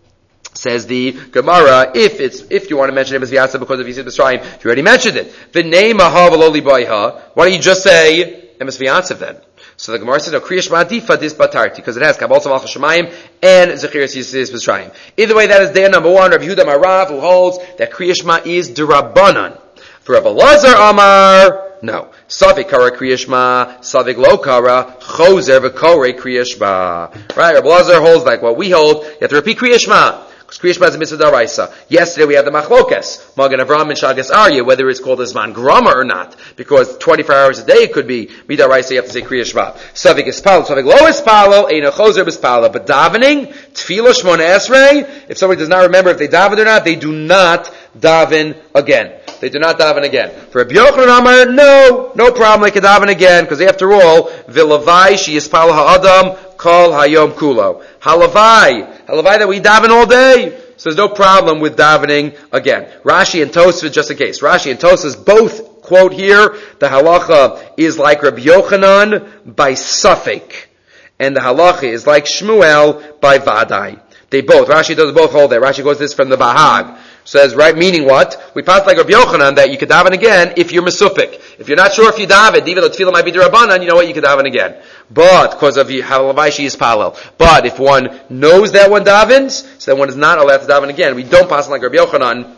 Speaker 1: says the Gemara, if it's, if you want to mention Emes V'Yatziv because of Yitzias B'Srayim, you already mentioned it. V'nei Maha V'lo Libayha. Why don't you just say Emes V'Yatziv then? So the Gemara says, no, Kriya Shema Difa Dis Batarti, because it has Kabbalah Malchus Shemayim and Zechiras Yitzias B'Srayim. Either way, that is day number one. Rav Yehuda Marav, who holds that Kriya Shema is D'Rabbanan. For Rav Elazar Amar, no. Savik Kara Kriya Shema, Savik Lo Kara, Choser V'Korei Kriya Shema. Right? Rav Elazar holds like what we hold. You have to repeat Kriya Shema. Kriya Shema is a mitzvah d'oraisa. Yesterday we had the machlokes, Magen Avraham and Shagas Arya, whether it's called a Zman Grama or not, because twenty-four hours a day it could be mid'oraisa. You have to say Kriya Shema. Savik ispalo, Savik lo ispalo, ein chozer b'ispalo. But davening, tefillah shmona esrei, if somebody does not remember if they davened or not, they do not daven again. they do not daven again. For Rabbi Yochanan Amar, no, no problem, they can daven again, because after all, Vilavai she yispal ha'adam kol hayom kulo. Halavai, halavai that we daven all day. So there's no problem with davening again. Rashi and Tosfos, just in case. Rashi and Tosfos both quote here, the halacha is like Rabbi Yochanan by Suffolk, and the halacha is like Shmuel by Vadai. They both, Rashi does both hold that. Rashi goes this from the Bahag. Says, right, meaning what? We pass like Rabbi Yochanan that you could daven again if you're Mesupik. If you're not sure if you daven, even though tefillah might be D'Rabbanan, you know what, you could daven again. But, because of Halavai she is Palel. But if one knows that one davens, so then one is not allowed to daven again. We don't pass like Rabbi Yochanan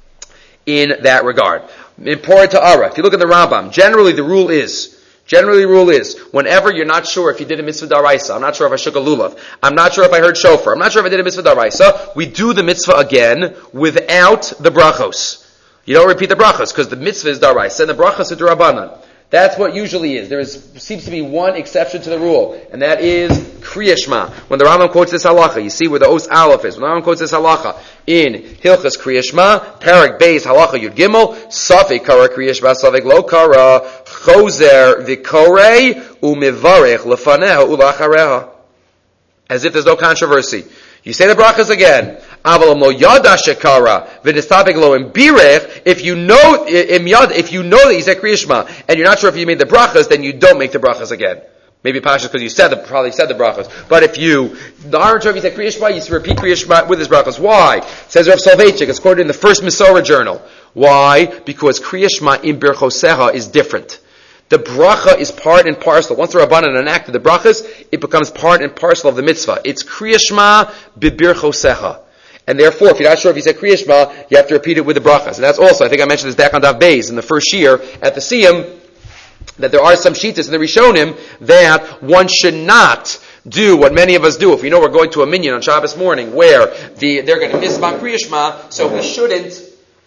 Speaker 1: in that regard. Important to Ara. If you look at the Rambam, generally the rule is, Generally, the rule is, whenever you're not sure if you did a mitzvah daraisa, I'm not sure if I shook a lulav, I'm not sure if I heard shofar, I'm not sure if I did a mitzvah daraisa, we do the mitzvah again without the brachos. You don't repeat the brachos, because the mitzvah is daraisa, and the brachos are d'Rabbanan. That's what usually is. There is, seems to be one exception to the rule, and that is Kriya Shema. When the Rambam quotes this halacha, you see where the Os Aleph is. When the Rambam quotes this halacha in Hilchas Kriya Shema, Parak Beis Halacha Yud Gimel, Safek Kara Kriya Shema, Safek Lo Kara, Chozer V'Korei U'Mivarech Lefaneha U'Lachareha. As if there's no controversy. You say the brachas again. Avalam lo yada shekara v'nistabek lo imbirech. If you know if you know that you said Kriya Shema and you're not sure if you made the brachas, then you don't make the brachas again. Maybe Pasha because you said the probably said the brachas. But if you aren't sure if you said Kriya Shema, you repeat Kriya Shema with his brachas. Why? It says Rav Soloveitchik. It's quoted in the first Masorah journal. Why? Because Kriya Shema in Berchoseha is different. The bracha is part and parcel. Once the Rabbanan enacted the brachas, it becomes part and parcel of the mitzvah. It's Kriya Shema b'birchosecha. And therefore, if you're not sure if you said Kriya Shema, you have to repeat it with the brachas. And that's also, I think I mentioned this back on Dav Beis in the first year at the Siyum, that there are some shittas in the Rishonim that one should not do what many of us do. If we know we're going to a minyan on Shabbos morning where the, they're going to miss Ban Kriya Shema, so we shouldn't.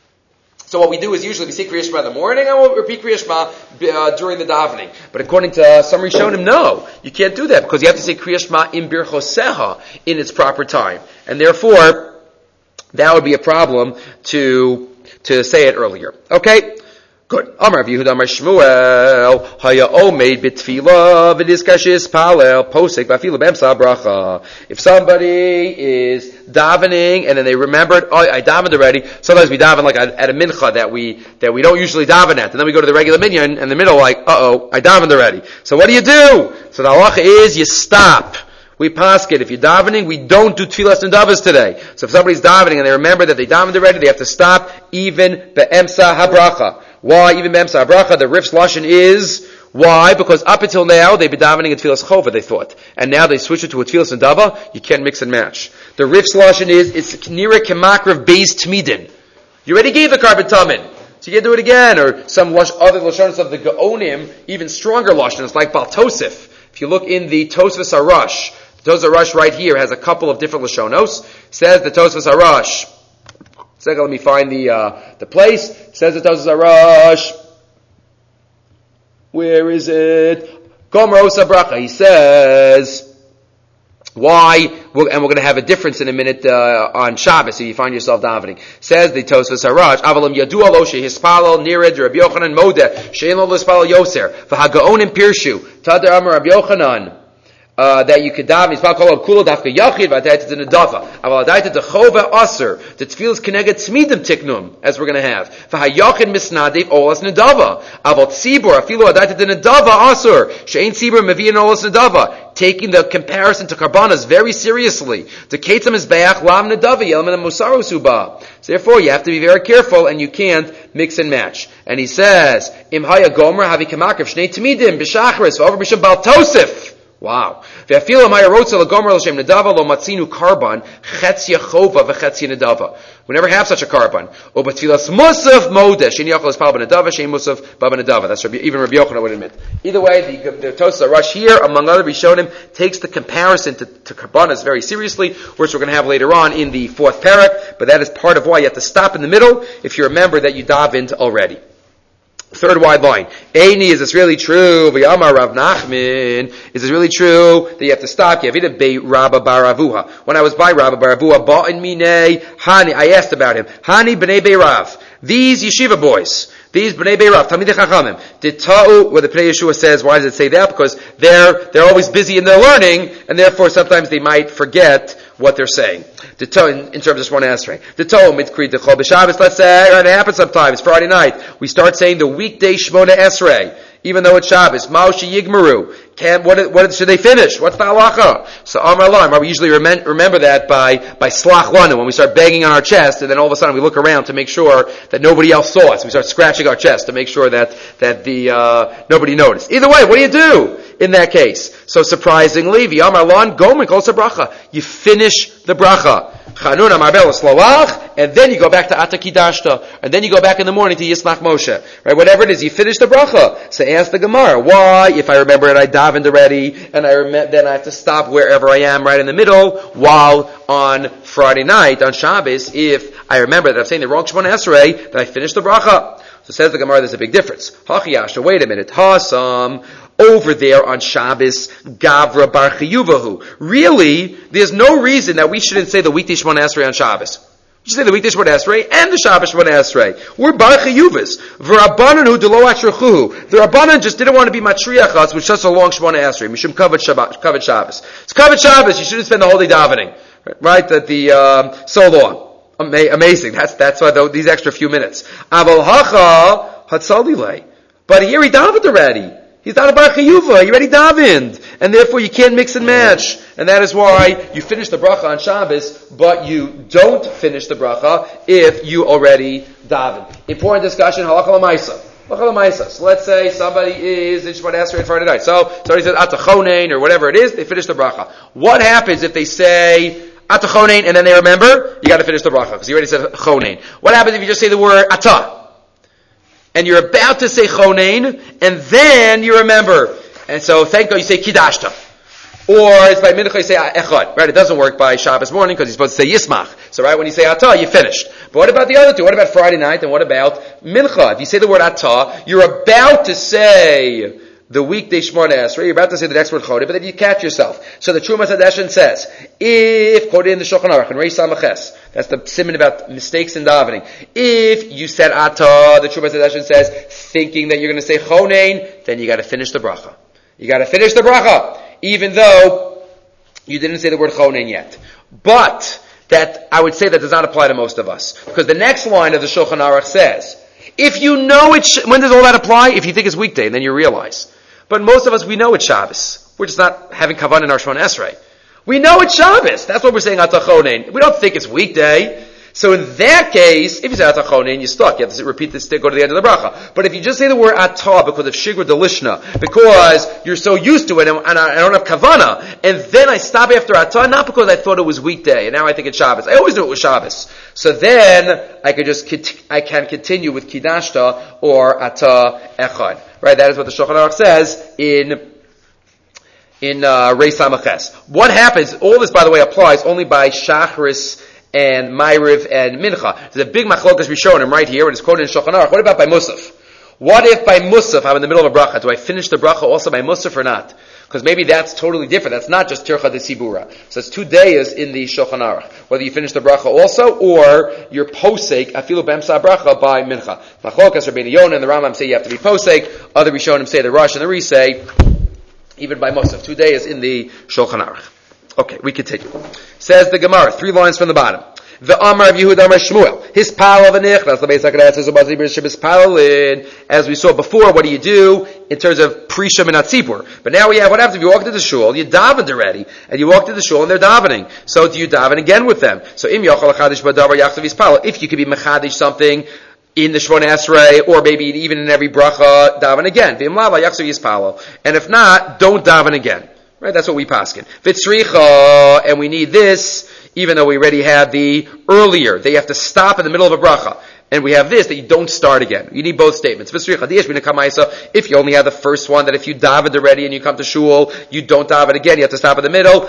Speaker 1: So what we do is usually we say Kriya Shema in the morning and we'll repeat Kriya Shema uh, during the davening. But according to uh, some Rishonim, no, you can't do that because you have to say Kriya Shema in Birchoseha in its proper time. And therefore, that would be a problem to to say it earlier. Okay? Good. Amar Rav Yehuda Amar Shmuel Haya Omeid B'Tfila V'Nizkashis Palel Posek B'Afila B'Emsa Bracha. If somebody is davening and then they remembered, oh, I davened already. Sometimes we daven like at a mincha that we that we don't usually daven at, and then we go to the regular minyan, and in the middle like, uh oh, I davened already. So what do you do? So the halacha is you stop. We pass it. If you're davening, we don't do tefillas and davas today. So if somebody's davening and they remember that they davened already, they have to stop even be'emsa habracha. Why even be'emsa habracha? The Rif's lashon is why? Because up until now they've been davening at tefillas chova, they thought, and now they switch it to a tefillas and dava. You can't mix and match. The Rif's lashon is it's nira kemakrav beis tmidin. You already gave the carbon tamin. So you can't do it again, or some lush, other lashonos of the Gaonim, even stronger lashonos like Bal Tosif. If you look in the Tosfos Arash, the Tosfos Arash right here has a couple of different lashonos. Says the Tosfos Arash. Second, let me find the uh, the place. Says the Tosfos Arash. Where is it? Gomer Osa Bracha. He says. Why? We're, and we're going to have a difference in a minute uh, on Shabbos if you find yourself davening. Says the Tosfos Harash, Avalim Yadu Alo Shehispalo Nired Rabbi Yochanan Modeh Shein Lo Lispalo Yoser V'Hagaonim Pirshu Tadar Amar Rabbi Yochanan uh, that you could daven Yispal Kol Kulo Dafka Yachid V'Adayta to Nedava Aval Adayta to Chova Aser the Tefillas Keneged Tzmidim Tiknum as we're going to have V'Hayachid Misnadev Olas Nedava Aval Tzibur Afilo Adayta to Nedava Aser Shein Tzibur Mevi'in Olas Nedava, taking the comparison to karbanas very seriously. The ketzam is bayach lam nadavi yelman musaru suba. So therefore, you have to be very careful, and you can't mix and match. And he says, im haya gomer havi kamakrav shnei tmidim b'shachris v'over b'shem bal tosif. Wow. Ve'afilu maya rotza l'gomer l'shem nedava lo matzinu karban chetzia chova v'chetzia nedava. We never have such a karban. O b'tfilas musaf modeh shein yachol espal b'nedava shein musaf b'nedava. That's Rabbi, even Rabbi Yochanan would admit. Either way, the, the Tosfos Harash here, among other Rishonim, takes the comparison to, to karbanas very seriously, which we're going to have later on in the fourth parak. But that is part of why you have to stop in the middle if you remember that you davened already. Third wide line. Eini, is this really true? V'yamar Rav Nachman, is this really true that you have to stop? Yavida be Rabba bar Avuha. When I was by Rabba bar Avuha, ba'in minei Hani, I asked about him. Hani b'nei Beirav. These yeshiva boys, these b'nei Beirav, Talmidei Chachamim, did ta'u, where the Pnei Yeshua says, why does it say that? Because they're, they're always busy in their learning, and therefore sometimes they might forget what they're saying. The to, in, in terms of Shmona Esrei. The to mitkri dechol b'Shabbos. Let's say, and it happens sometimes. Friday night, we start saying the weekday Shmona Esrei, even though it's Shabbos. Ma'oshi yigmaru. Can what? What should they finish? What's the halacha? So Amar Lam. We usually remember, remember that by by slach lanu, when we start banging on our chest, and then all of a sudden we look around to make sure that nobody else saw us. We start scratching our chest to make sure that that the uh, nobody noticed. Either way, what do you do in that case? So surprisingly, v'Amar Lan gomen kol bracha. You finish the bracha. Chanun amarbel slowach, and then you go back to Ata Kidashta, and then you go back in the morning to Yismach Moshe. Right, whatever it is, you finish the bracha. So ask the Gemara, why? If I remember it, I davened already, and I rem- then I have to stop wherever I am, right in the middle, while on Friday night on Shabbos, if I remember that I'm saying the wrong Shmona Esrei, that I finished the bracha. So says the Gemara, there's a big difference. Hachiyashta, wait a minute. Hasam. Over there on Shabbos, Gavra Bar Chiyuvahu. Really, there's no reason that we shouldn't say the weekday Shmona Esrei on Shabbos. We should say the weekday Shmona Esrei and the Shabbos Shmona Esrei. We're Bar Chiyuvas. V'Rabbanan hu delo atzruchuhu. The Rabbanan just didn't want to be matriachas with such a long Shmona Esrei. Mishum kavod Shabbos. It's kavod Shabbos. You shouldn't spend the whole day davening, right? That the um, so long. Ama- amazing. That's that's why though, these extra few minutes. Aval hacha hatzalilei. But here he davened already. He's not a bar chiyuva. He already davened, and therefore you can't mix and match. And that is why you finish the bracha on Shabbos, but you don't finish the bracha if you already davened. Important discussion. Halacha l'maisa. Halacha l'maisa. So let's say somebody is in Shemona Esrei on Friday night. So somebody says atachonein or whatever it is. They finish the bracha. What happens if they say atachonein and then they remember? You got to finish the bracha because you already said chonein. What happens if you just say the word atah? And you're about to say chonein, and then you remember. And so, thank God you say kidashta. Or it's by mincha you say echad. Right? It doesn't work by Shabbos morning because you're supposed to say yismach. So right, when you say atah, you finished. But what about the other two? What about Friday night, and what about mincha? If you say the word atah, you're about to say the weekday Shmona Esrei, you're about to say the next word chonein, but then you catch yourself. So the Trumas Hadeshin says, if, quoted in the Shulchan Aruch, and Reish Samaches, that's the siman about mistakes in davening. If you said atah, the Trumas Hadeshin says, thinking that you're going to say chonein, then you got to finish the bracha. You got to finish the bracha, even though you didn't say the word chonein yet. But that I would say that does not apply to most of us, because the next line of the Shulchan Aruch says, if you know it, sh- when does all that apply? If you think it's weekday, and then you realize. But most of us, we know it's Shabbos. We're just not having kavan in our Shmona Esrei. We know it's Shabbos. That's what we're saying atachonein. We don't think it's weekday. So in that case, if you say atachonein, you're stuck. You have to repeat this, go to the end of the bracha. But if you just say the word atah because of shigur delishna, because you're so used to it, and, and I, I don't have kavana, and then I stop after atah, not because I thought it was weekday, and now I think it's Shabbos. I always knew it was Shabbos. So then I could just I can continue with kidashta or atah echad. Right? That is what the Shulchan Aruch says in in uh, Reish Samaches. What happens? All this, by the way, applies only by Shacharis and Ma'ariv and Mincha. There's a big machlokas we showing him right here, and it's quoted in Shulchan Aruch. What about by Musaf? What if by Musaf I'm in the middle of a bracha? Do I finish the bracha also by Musaf or not? Because maybe that's totally different. That's not just Tircha de Sibura. So it's two days in the Shulchan Aruch. Whether you finish the bracha also, or you're posek, afilu b'emsa bracha by mincha. Machlokas, Rabbeinu Yonah and the Rambam say you have to be posek. Other Rishonim say the Rosh and the Re say, even by Musaf. Two days in the Shulchan Aruch. Okay, we continue. Says the Gemara, three lines from the bottom. The Amar of Yehuda Amar Shmuel. His pal of a nichnas. The Beis HaKadosh says about Zibur Shabbos Palin. As we saw before, what do you do in terms of pre-Shem and Atzibur? But now we have, what happens if you walk into the shul, you davened already, and you walk to the shul and they're davening. So do you daven again with them? So Im Yochal HaChadish B'Davar Yachtav Yispal. If you could be Mechadish something in the Shmona Esrei, or maybe even in every bracha, daven again. V'im Lava Yachtav Yispal. And if not, don't daven again. Right? That's what we paskin. V'tzricha, and we need this, even though we already had the earlier. They have to stop in the middle of a bracha. And we have this, that you don't start again. You need both statements. If you only have the first one, that if you davened already and you come to shul, you don't daven again, you have to stop in the middle.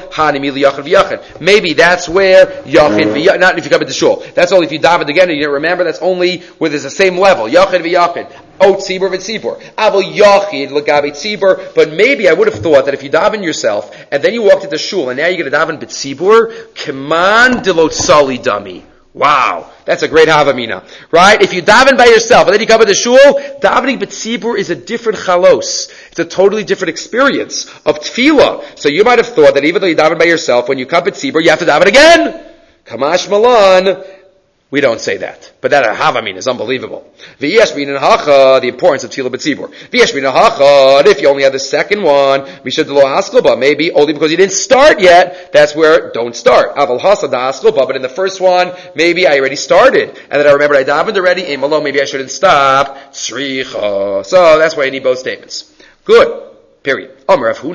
Speaker 1: Maybe that's where yachid v'yachid, not if you come into shul. That's only if you davened again and you didn't remember, that's only where there's the same level. Yachid v'yachid. O tzibur v'tzibur. Avol yachid l'gabe tzibur. But maybe I would have thought that if you daven yourself, and then you walked into shul, and now you're going to daven b'tzibur, keman delot sali dami. Wow, that's a great havamina, right? If you daven by yourself and then you come to the shul, davening b'tzibur is a different chalos. It's a totally different experience of tefillah. So you might have thought that even though you daven by yourself, when you come b'tzibur, you have to daven again. Kamash malan. We don't say that. But that havamina is unbelievable. V'yesh min hacha, the importance of tefillah b'tzibur. V'yesh min hacha, and if you only have the second one, mishad lo haskelba, maybe only because you didn't start yet, that's where don't start. Aval hasa da haskelba, but in the first one, maybe I already started, and then I remembered I davened already, im alone, maybe I shouldn't stop. Tzricha. So that's why you need both statements. Good. Period. So that's where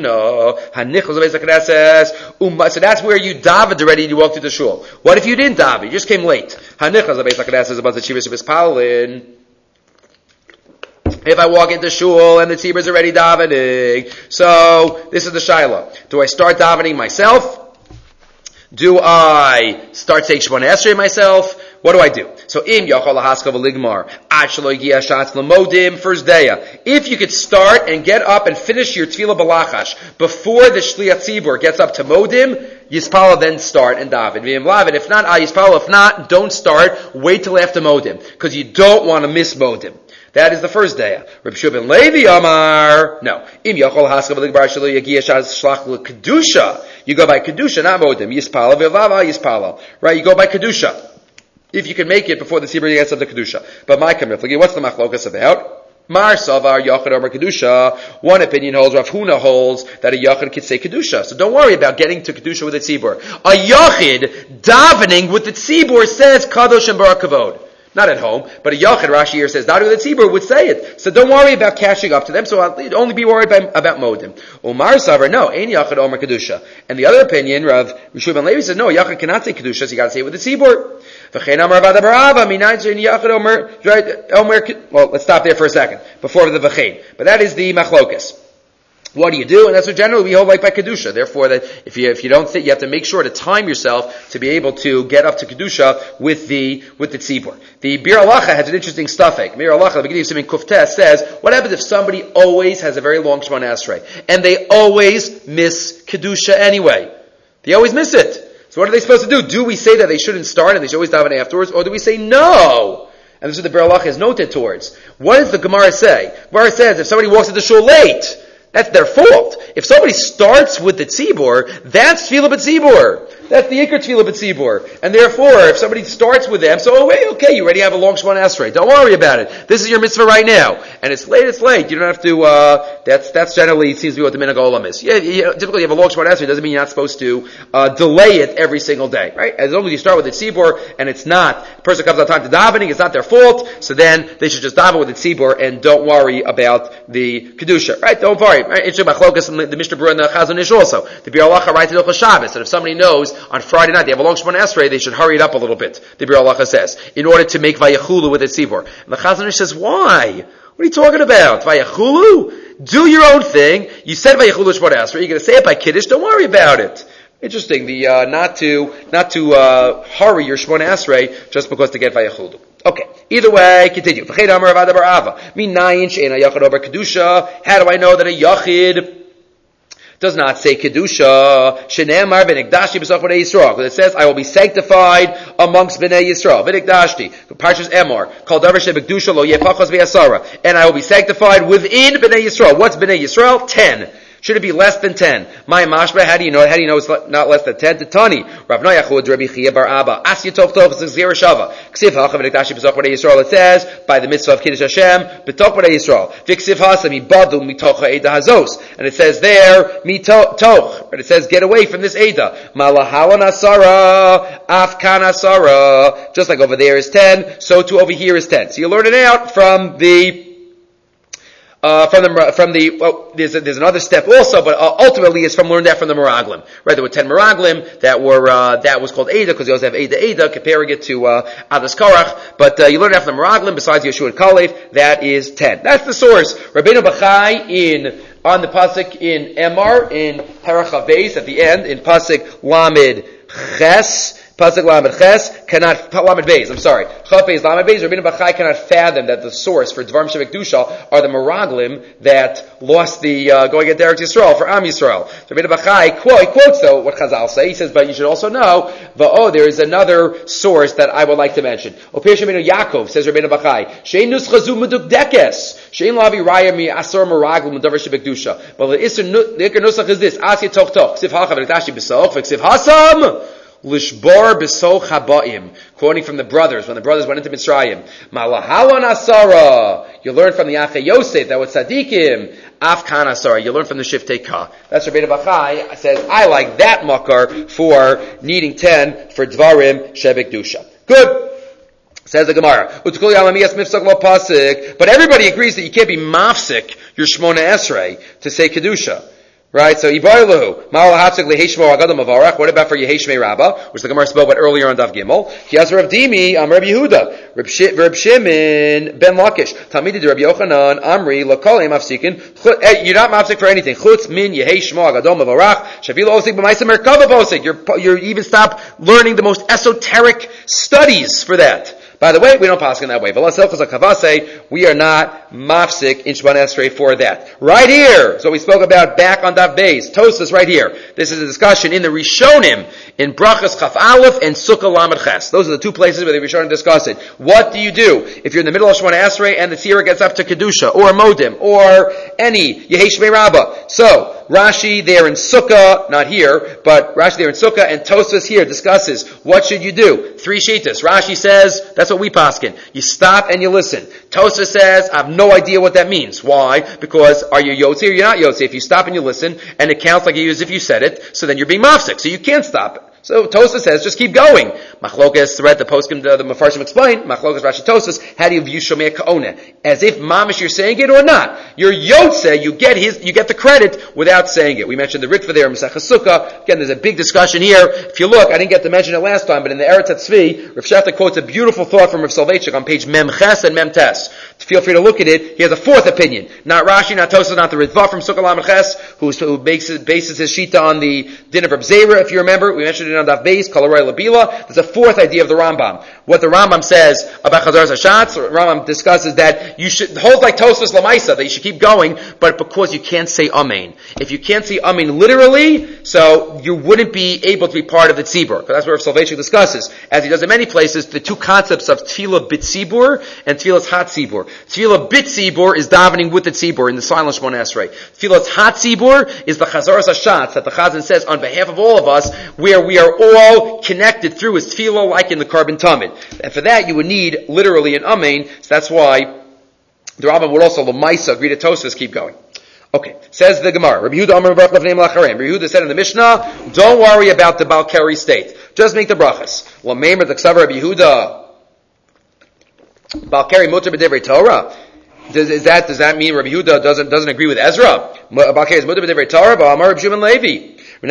Speaker 1: you davened already and you walked to the shul. What if you didn't daven? You just came late. If I walk into shul and the tzibur is already davening, so this is the shaila. Do I start davening myself? Do I start saying Shemona Esrei myself? What do I do? So, im yachol lahaskav ligmar ad shelo yigia shatz lamodim first day. If you could start and get up and finish your tefillah balachash before the shliach tzibur gets up to modim, yispala then start and daven. V'im lavin. If not, ah yispala. If not, don't start. Wait till after modim because you don't want to miss modim. That is the first day. Reb Shubin Levi Amar. No. Im yachol haskav ligmar shelo yigia shatz shlach l'kedusha. You go by kedusha, not modim. Yispala v'lava yispala. Right? You go by kedusha. If you can make it before the tzibur gets up to kedusha. But my kamiflagi, what's the machlokas about? Mar savar yachid omer kedusha. One opinion holds, Rav Huna holds that a yachid could say kedusha. So don't worry about getting to kedusha with the tzibur. A yachid davening with the tzibur says kadosh and barak kavod. Not at home, but a yachid, Rashi here says, not with the tzibur would say it. So don't worry about catching up to them, so I'll only be worried by, about modim. Umar Savar, no, ein yachid omer kedusha. And the other opinion, Rav Yeshua ben Levi says, no, yachid cannot say kedusha, so you gotta say it with the tzibur. V'chein amar vada barava, minayin shein yachid omer, omer, well, let's stop there for a second, before the v'chein. But that is the machlokas. What do you do? And that's what generally we hold like by Kedusha. Therefore, that if you if you don't think, you have to make sure to time yourself to be able to get up to Kedusha with the with the tzibur. The Bir Halacha has an interesting stuffing. Bir Halacha, the beginning of Siman Kuftes, says, what happens if somebody always has a very long Shemona Esrei, and they always miss Kedusha anyway? They always miss it. So what are they supposed to do? Do we say that they shouldn't start and they should always daven afterwards, or do we say no? And this is what the Bir Halacha is noted towards. What does the Gemara say? Gemara says, if somebody walks into shul late, that's their fault. If somebody starts with the tzibur, that's tefillah b'tzibur. That's the ikar tefillah b'tzibur. And therefore, if somebody starts with them, so oh wait, okay, you already have a long Shemona Esrei. Don't worry about it. This is your mitzvah right now. And it's late, it's late. You don't have to, uh, that's, that's generally, it seems to be what the minhag olam is. Yeah, you, typically you have a long Shemona Esrei, doesn't mean you're not supposed to, uh, delay it every single day, right? As long as you start with the tzibur, and it's not, the person comes on time to davening, it's not their fault, so then they should just daven with the tzibur, and don't worry about the kedusha, right? Don't worry, right? It's machlokas and the Mishnah Berurah and the Chazon Ish also. The Bir Halacha writes in Hilchos Shabbos that if somebody knows on Friday night they have a long Shemona Esrei, they should hurry it up a little bit. The Bir Halacha says in order to make Vayachulu with the tzibur. And the Chazon Ish says, why? What are you talking about? Vayachulu? Do your own thing. You said Vayachulu Shemona Esrei. You're going to say it by Kiddush. Don't worry about it. Interesting. The uh, not to not to uh, hurry your Shemona Esrei just because to get Vayachulu. Okay. Either way, continue. How do I know that a yachid does not say kedusha? Shenemar v'nikdashti b'soch b'nei Yisrael. Because it says, "I will be sanctified amongst b'nei Yisrael." V'nikdashti, Parshas Emor, called davar shebekdusha lo yeh pachos v'yasara, and I will be sanctified within b'nei Yisrael. What's b'nei Yisrael? Ten. Should it be less than ten? My mashba, how do you know? How do you know it's not less than ten? Tani, Rav Noachud, Rabbi Chia bar Abba, Asya Tov Tov Zera Shava. Ksiv Hachav V'Nikdashi B'Soch B'nei Yisrael. It says by the mitzvah of Kiddush Hashem, B'Toch B'nei Yisrael. V'Ksiv Hasam Ibadu Mitoch Ha'Eda Hazos, and it says there Mitoch, but it says get away from this Eda. Malahala Nasara, Afkan Nasara. Just like over there is ten, so too over here is ten. So you learn it out from the. Uh, from the, from the, well, there's, a, there's another step also, but uh, ultimately it's from learned that from the Meraglim. Right, there were ten Meraglim that were, uh, that was called Eda, because you also have Eda Eda, comparing it to, uh, Adas Korach, but, uh, you learn that from the Meraglim, besides Yeshua and Kalef, that is ten. That's the source. Rabbeinu Bachai in, on the Pasuk in Emor, in Parach Beis, at the end, in Pasuk Lamed Ches, Pasuk Lamed Ches cannot, Lamed Beis, I'm sorry. Chaf Beis, Lamed Beis, Rabbeinu Bachai cannot fathom that the source for Dvarim Shebek Dusha are the Meraglim that lost the, uh, going at Derek Yisrael, for Am Yisrael. So Rabbeinu Bachai, quote, he quotes though what Chazal say, he says, but you should also know, oh, there is another source that I would like to mention. Opir Sheminu Yaakov, says Rabbeinu Bachai, Shein Nus Chazu Meduk Dekes, Shein Lavi Raya Mi Asor Meraglim Dvarim Shebek Dusha. Well, the Ikar Nusach is this, Asya Toch Toch, Ksiv Hachav, V'Tashi B'Soch, V'Ksiv Hasam, Lishbor B'Soch Habaim, quoting from the brothers, when the brothers went into Mitzrayim. Malahalan Asara, you learn from the Ache Yosef, that was Tzadikim, Afkan Asara, you learn from the Shiftei Ka. That's Rabbeinu Bachai says, I like that makar for needing ten for Dvarim Shebek Dusha. Good. Says the Gemara. But everybody agrees that you can't be mafsik your Shmona Esrei to say Kedusha. Right? So, Ivarlahu, Ma'al Hapsik Leheshmo Agadam Avarach. What about for Yeheshmei Rabbah, which the Gemara spoke about earlier on Dav Gimel? Kiyaz Rav Dimi, Am Rabbi Yehuda, Reb Shimon, Ben Lakish, Talmidi de Rabbi Yochanan, Amri, Lakolim Afsikin. You're not mafsik for anything. Chutz min Yeheshmo Agadam Avarach, Shavilo Osik B'Maisa Merkava Osik. You're, you're even stop learning the most esoteric studies for that. By the way, we don't pass in that way. We are not mafsik in Shmona Esrei for that. Right here, so we spoke about back on Dav Beis, Tosas right here. This is a discussion in the Rishonim, in Brachas Chaf Aleph and Sukkah Lamed Ches. Those are the two places where the Rishonim discuss it. What do you do if you're in the middle of Shmona Esrei and the Tzira gets up to Kedusha, or a Modim, or any Yeheshmei Rabbah? So, Rashi there in Sukkah, not here, but Rashi there in Sukkah, and Tosas here discusses what should you do. Three shitas. Rashi says, that's what we paskin. You stop and you listen. Tosas says, I have no idea what that means. Why? Because are you Yotze or you're not Yotze? If you stop and you listen, and it counts like you as if you said it, so then you're being mafsik, so you can't stop. So Tosas says, just keep going. Machlokas read the poskim, the, the Mefarshim explained, Machlokas Rashi Tosas, how do you view Shomei Ka'oneh? As if mamish you're saying it or not. You're Yotze, you get his, you get the credit without saying it. We mentioned the Ritva there in Masechah Sukkah. Again, there's a big discussion here. If you look, I didn't get to mention it last time, but in the Eretz HaTzvi, Rav Shachta quotes a beautiful thought from Rav Soloveitchik on page Mem Ches and Mem Tes. Feel free to look at it. He has a fourth opinion. Not Rashi, not Tosas, not the Ritva from Sukkah Lamed Ches, who bases, bases his shita on the din of Reb Zera, if you remember. We mentioned it on Daf Beis, Kalarai Labila. There's a fourth idea of the Rambam. What the Rambam says about Chazar Hashatz, the Rambam discusses that you should hold like Tosas Lamaisa, that you should keep going, but because you can't say Amen. If you can't say Amen literally, so you wouldn't be able to be part of the Tzibur. Because that's where Salvation discusses, as he does in many places, the two concepts of Tefillah Bit Tzibur and Tefillah Hat Tzibur. Tefillah Bit Tzibur is davening with the Tzibur in the silent Shmona Esrei. Tefillah Hat Tzibur is the Chazar Hashatz that the Chazan says on behalf of all of us, where we are all connected through his tefillah like in the Karban Tamid. And for that you would need literally an Amen, so that's why the Rambam would also Lamaisa agree to Tosfos, keep going. Okay, says the Gemara. Rabbi Yehuda Amar Baruch Lefnei Lacharem. Rabbi Yehuda said in the Mishnah, don't worry about the Balkari state. Just make the brachas. Lamemer D'Ksav Rabbi Yehuda Balkari Mutar B'Divrei Torah. Does, is that, does that mean Rabbi Yehuda doesn't, doesn't agree with Ezra? Balkari is Mutar B'Divrei Torah, but Amar Rabbi Shimon Levi.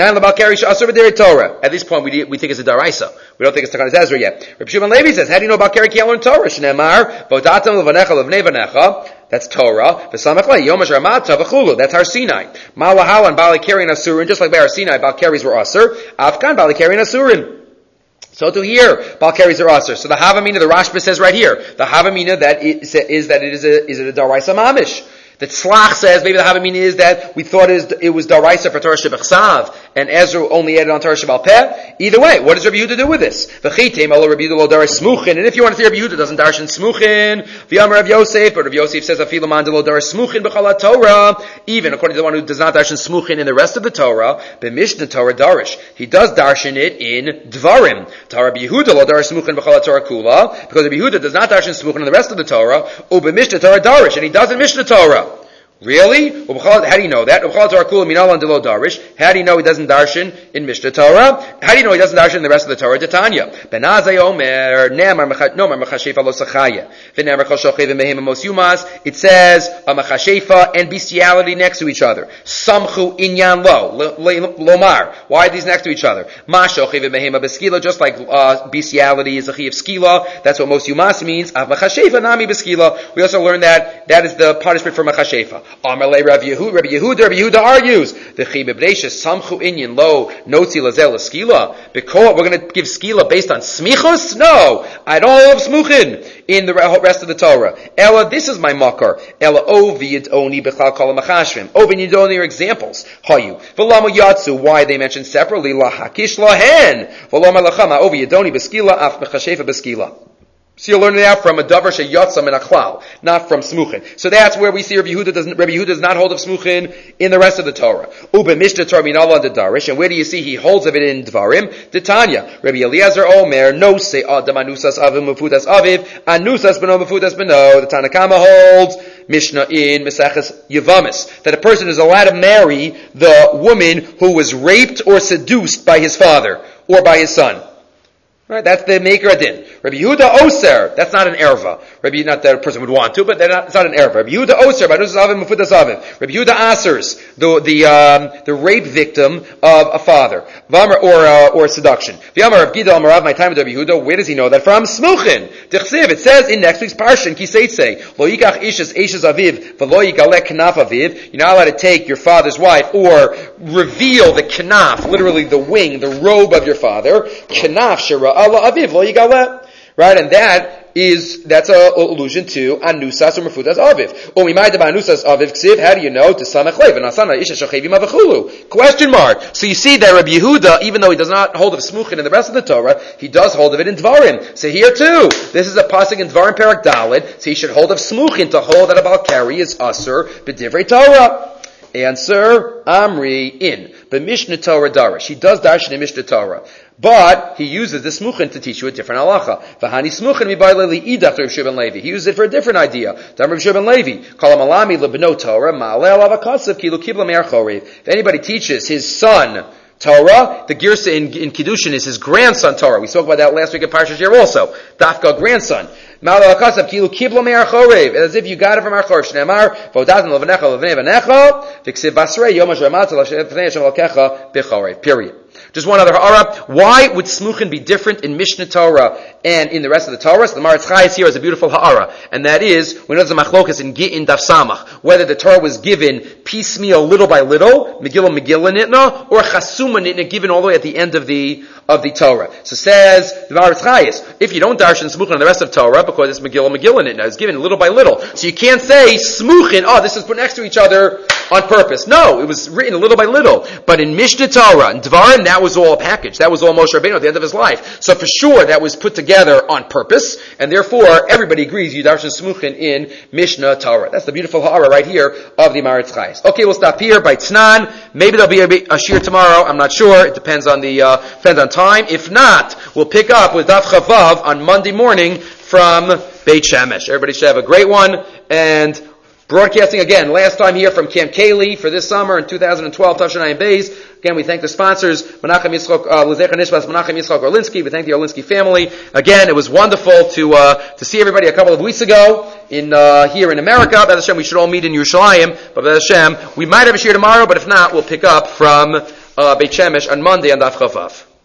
Speaker 1: At this point, we we think it's a daraisa. We don't think it's Takanas Ezra yet. Rabbi Shimon Levi says, how do you know about Keri can't learn Torah? Shneimar, Vodatam levanecha levnei vanecha. That's Torah. V'samachlei, Yomash Ramata v'chulu. That's Har Sinai. Malahal and Bali Keri and Asurin, just like by Har Sinai, Bal Keris were Asur. Afkan, Bali Keri and Asurin. So to here, Bal Keris are Asur. So the Havamina, the Rashba says right here, the Havamina that is, is that it is a, is it a daraisa mamish? The Tzlach says, maybe the Havamina is that we thought it was, it was Daraisa for Torah Shebechsav, and Ezra only added on Torah Shebal Peh. Either way, what does Rabbi Yehuda do with this? V'chitem alo Rabbi Yehuda lo Darash Smuchin, and if you want to say Rabbi Yehuda doesn't Darshan Smuchin, v'yamar Rav Yosef, but Rav Yosef says Afilu man de lo Darash Smuchin b'chala Torah, even according to the one who does not Darshan Smuchin in the rest of the Torah, b'Mishnah Torah Darish. He does Darshan it in Dvarim. Torah Rabbi Yehuda lo Darash Smuchin b'chala Torah Kula, because Rabbi Yehuda does not Darshan Smuchin in the rest of the Torah, u'b'Mishnah Torah Darish, and he does in Mishnah Torah. Really? How do you know that? How do you know he doesn't darshan in Mishnah Torah? How do you know he doesn't darshan in the rest of the Torah? Titania. It says a machashefa and bestiality next to each other. Samchu inyan lo lomar. Why are these next to each other? Just like uh, bestiality is a chi of skila. That's what most yumas means. We also learned that that is the punishment for machashefa. Amalei Rav Yehuda, Rabbi Yehuda, Rabbi Yehuda argues, V'chi bebreisha samchu inyan lo notzi lazel skila. Because we're going to give skila based on smichus? No, I don't have smuchin in the rest of the Torah. Ella, this is my makar. Ella ovid oni bechal kol machashvim. Ovid and Yidoni are examples. Hayu. V'lama yatsu, why they mentioned separately, lahakish lahen. V'lama lachama ovid Yidoni beskila af mechashefa beskila. So you're learning out from a davar sheyatzam and a klal, not from smuchin. So that's where we see Rabbi Yehuda doesn't, Rabbi Yehuda does not hold of smuchin in the rest of the Torah. Ube mishnah Torah minala de darish, and where do you see he holds of it in dvarim? Titania. Rabbi Eliezer Omer, no say adam anusas aviv mefudas aviv, anusas beno mefudas beno. The Tanakama holds mishnah in Meseches Yevamis, that a person is allowed to marry the woman who was raped or seduced by his father, or by his son. Right, that's the maker adin. Rabbi Yehuda Oser, that's not an erva. Rabbi, not that a person would want to, but not, it's not an erva. Rabbi Yehuda Oser, Banus Avim, Mefudas Avim. Rabbi Yehuda Asers, the the um, the rape victim of a father, V'amar or uh, or seduction. V'amar Rav Gida Amarav, my time with Rabbi Yehuda. Where does he know that from? Smuchin. D'chsiv. It says in next week's parsha, Kiseitse, Lo yikach ishes ishes aviv, v'lo yigalek knaf aviv. You're not allowed to take your father's wife or reveal the knaf, literally the wing, the robe of your father. Knaf shera. Allah aviv lo yigaleh, right? And that is that's a allusion to anusas or mefudas aviv. Or we might have anusas aviv ksiv. How do you know to samech lev and asana isha shachevim avachulu? Question mark. So you see that Rabbi Yehuda, even though he does not hold of smuchin in the rest of the Torah, he does hold of it in dvarim. So here too, this is a pasuk in dvarim perak daled. So he should hold of smuchin to hold that a balkari is asur b'divrei Torah. Answer, Amri in. But Mishnah Torah Darish. He does darshan in Mishnah Torah. But he uses the smuchin to teach you a different halacha. V'hani smuchin mi ba'ileli idach Rav Shimon Levi. He uses it for a different idea. Dam Rav Shimon Levi. Kol malami lebno Torah ma'aleh alav hakasav kilu kibla me'ar chorev. If anybody teaches his son Torah, the girsa in, in Kiddushin is his grandson Torah. We spoke about that last week at Parshas Shir also. Dafka, grandson. As if you got it from our Chorsh. Ne'amar, v'odazim levanecha levnei vanecha, v'ksiv basrei yom ha'shramat l'fnei Hashem alkecha b'chorei. Period. Just one other ha'ara. Why would smuchin be different in Mishnah Torah and in the rest of the Torah? So the Maritz Chayes here is a beautiful ha'ara. And that is, we know there's a machlokas in Gittin Daf Samach, whether the Torah was given piecemeal, little by little, Megillah Megillah Nitna, or Chasuma Nitna, given all the way at the end of the of the Torah. So says the Maritz Chayes, if you don't darshan smuchin on the rest of Torah, because it's Megillah Megillah Nitna, it's given little by little. So you can't say smuchin, oh, this is put next to each other on purpose. No, it was written little by little. But in Mishnah Torah, and Dvarim, that was all a package. That was all Moshe Rabbeinu at the end of his life. So for sure, that was put together on purpose, and therefore, everybody agrees you darshan smuchin in Mishnah Torah. That's the beautiful ha'ara right here of the Maritz Chayes. Okay, we'll stop here by Tznan. Maybe there'll be a, a shir tomorrow. I'm not sure. It depends on the, uh, depends on time. If not, we'll pick up with Daf Chavav on Monday morning from Beit Shemesh. Everybody should have a great one, and broadcasting again, last time here from Camp Kaylee for this summer in two thousand twelve, Tashanayim Bays. Again, we thank the sponsors, Menachem Yitzchok, uh, L'zecha Nishmas, Menachem Yitzchok Orlinsky. We thank the Orlinsky family. Again, it was wonderful to, uh, to see everybody a couple of weeks ago in, uh, here in America. B'ez Hashem, we should all meet in Yerushalayim. But B'ez Hashem, we might have a shir tomorrow, but if not, we'll pick up from, uh, Beit Shemesh on Monday on Daf Chavav.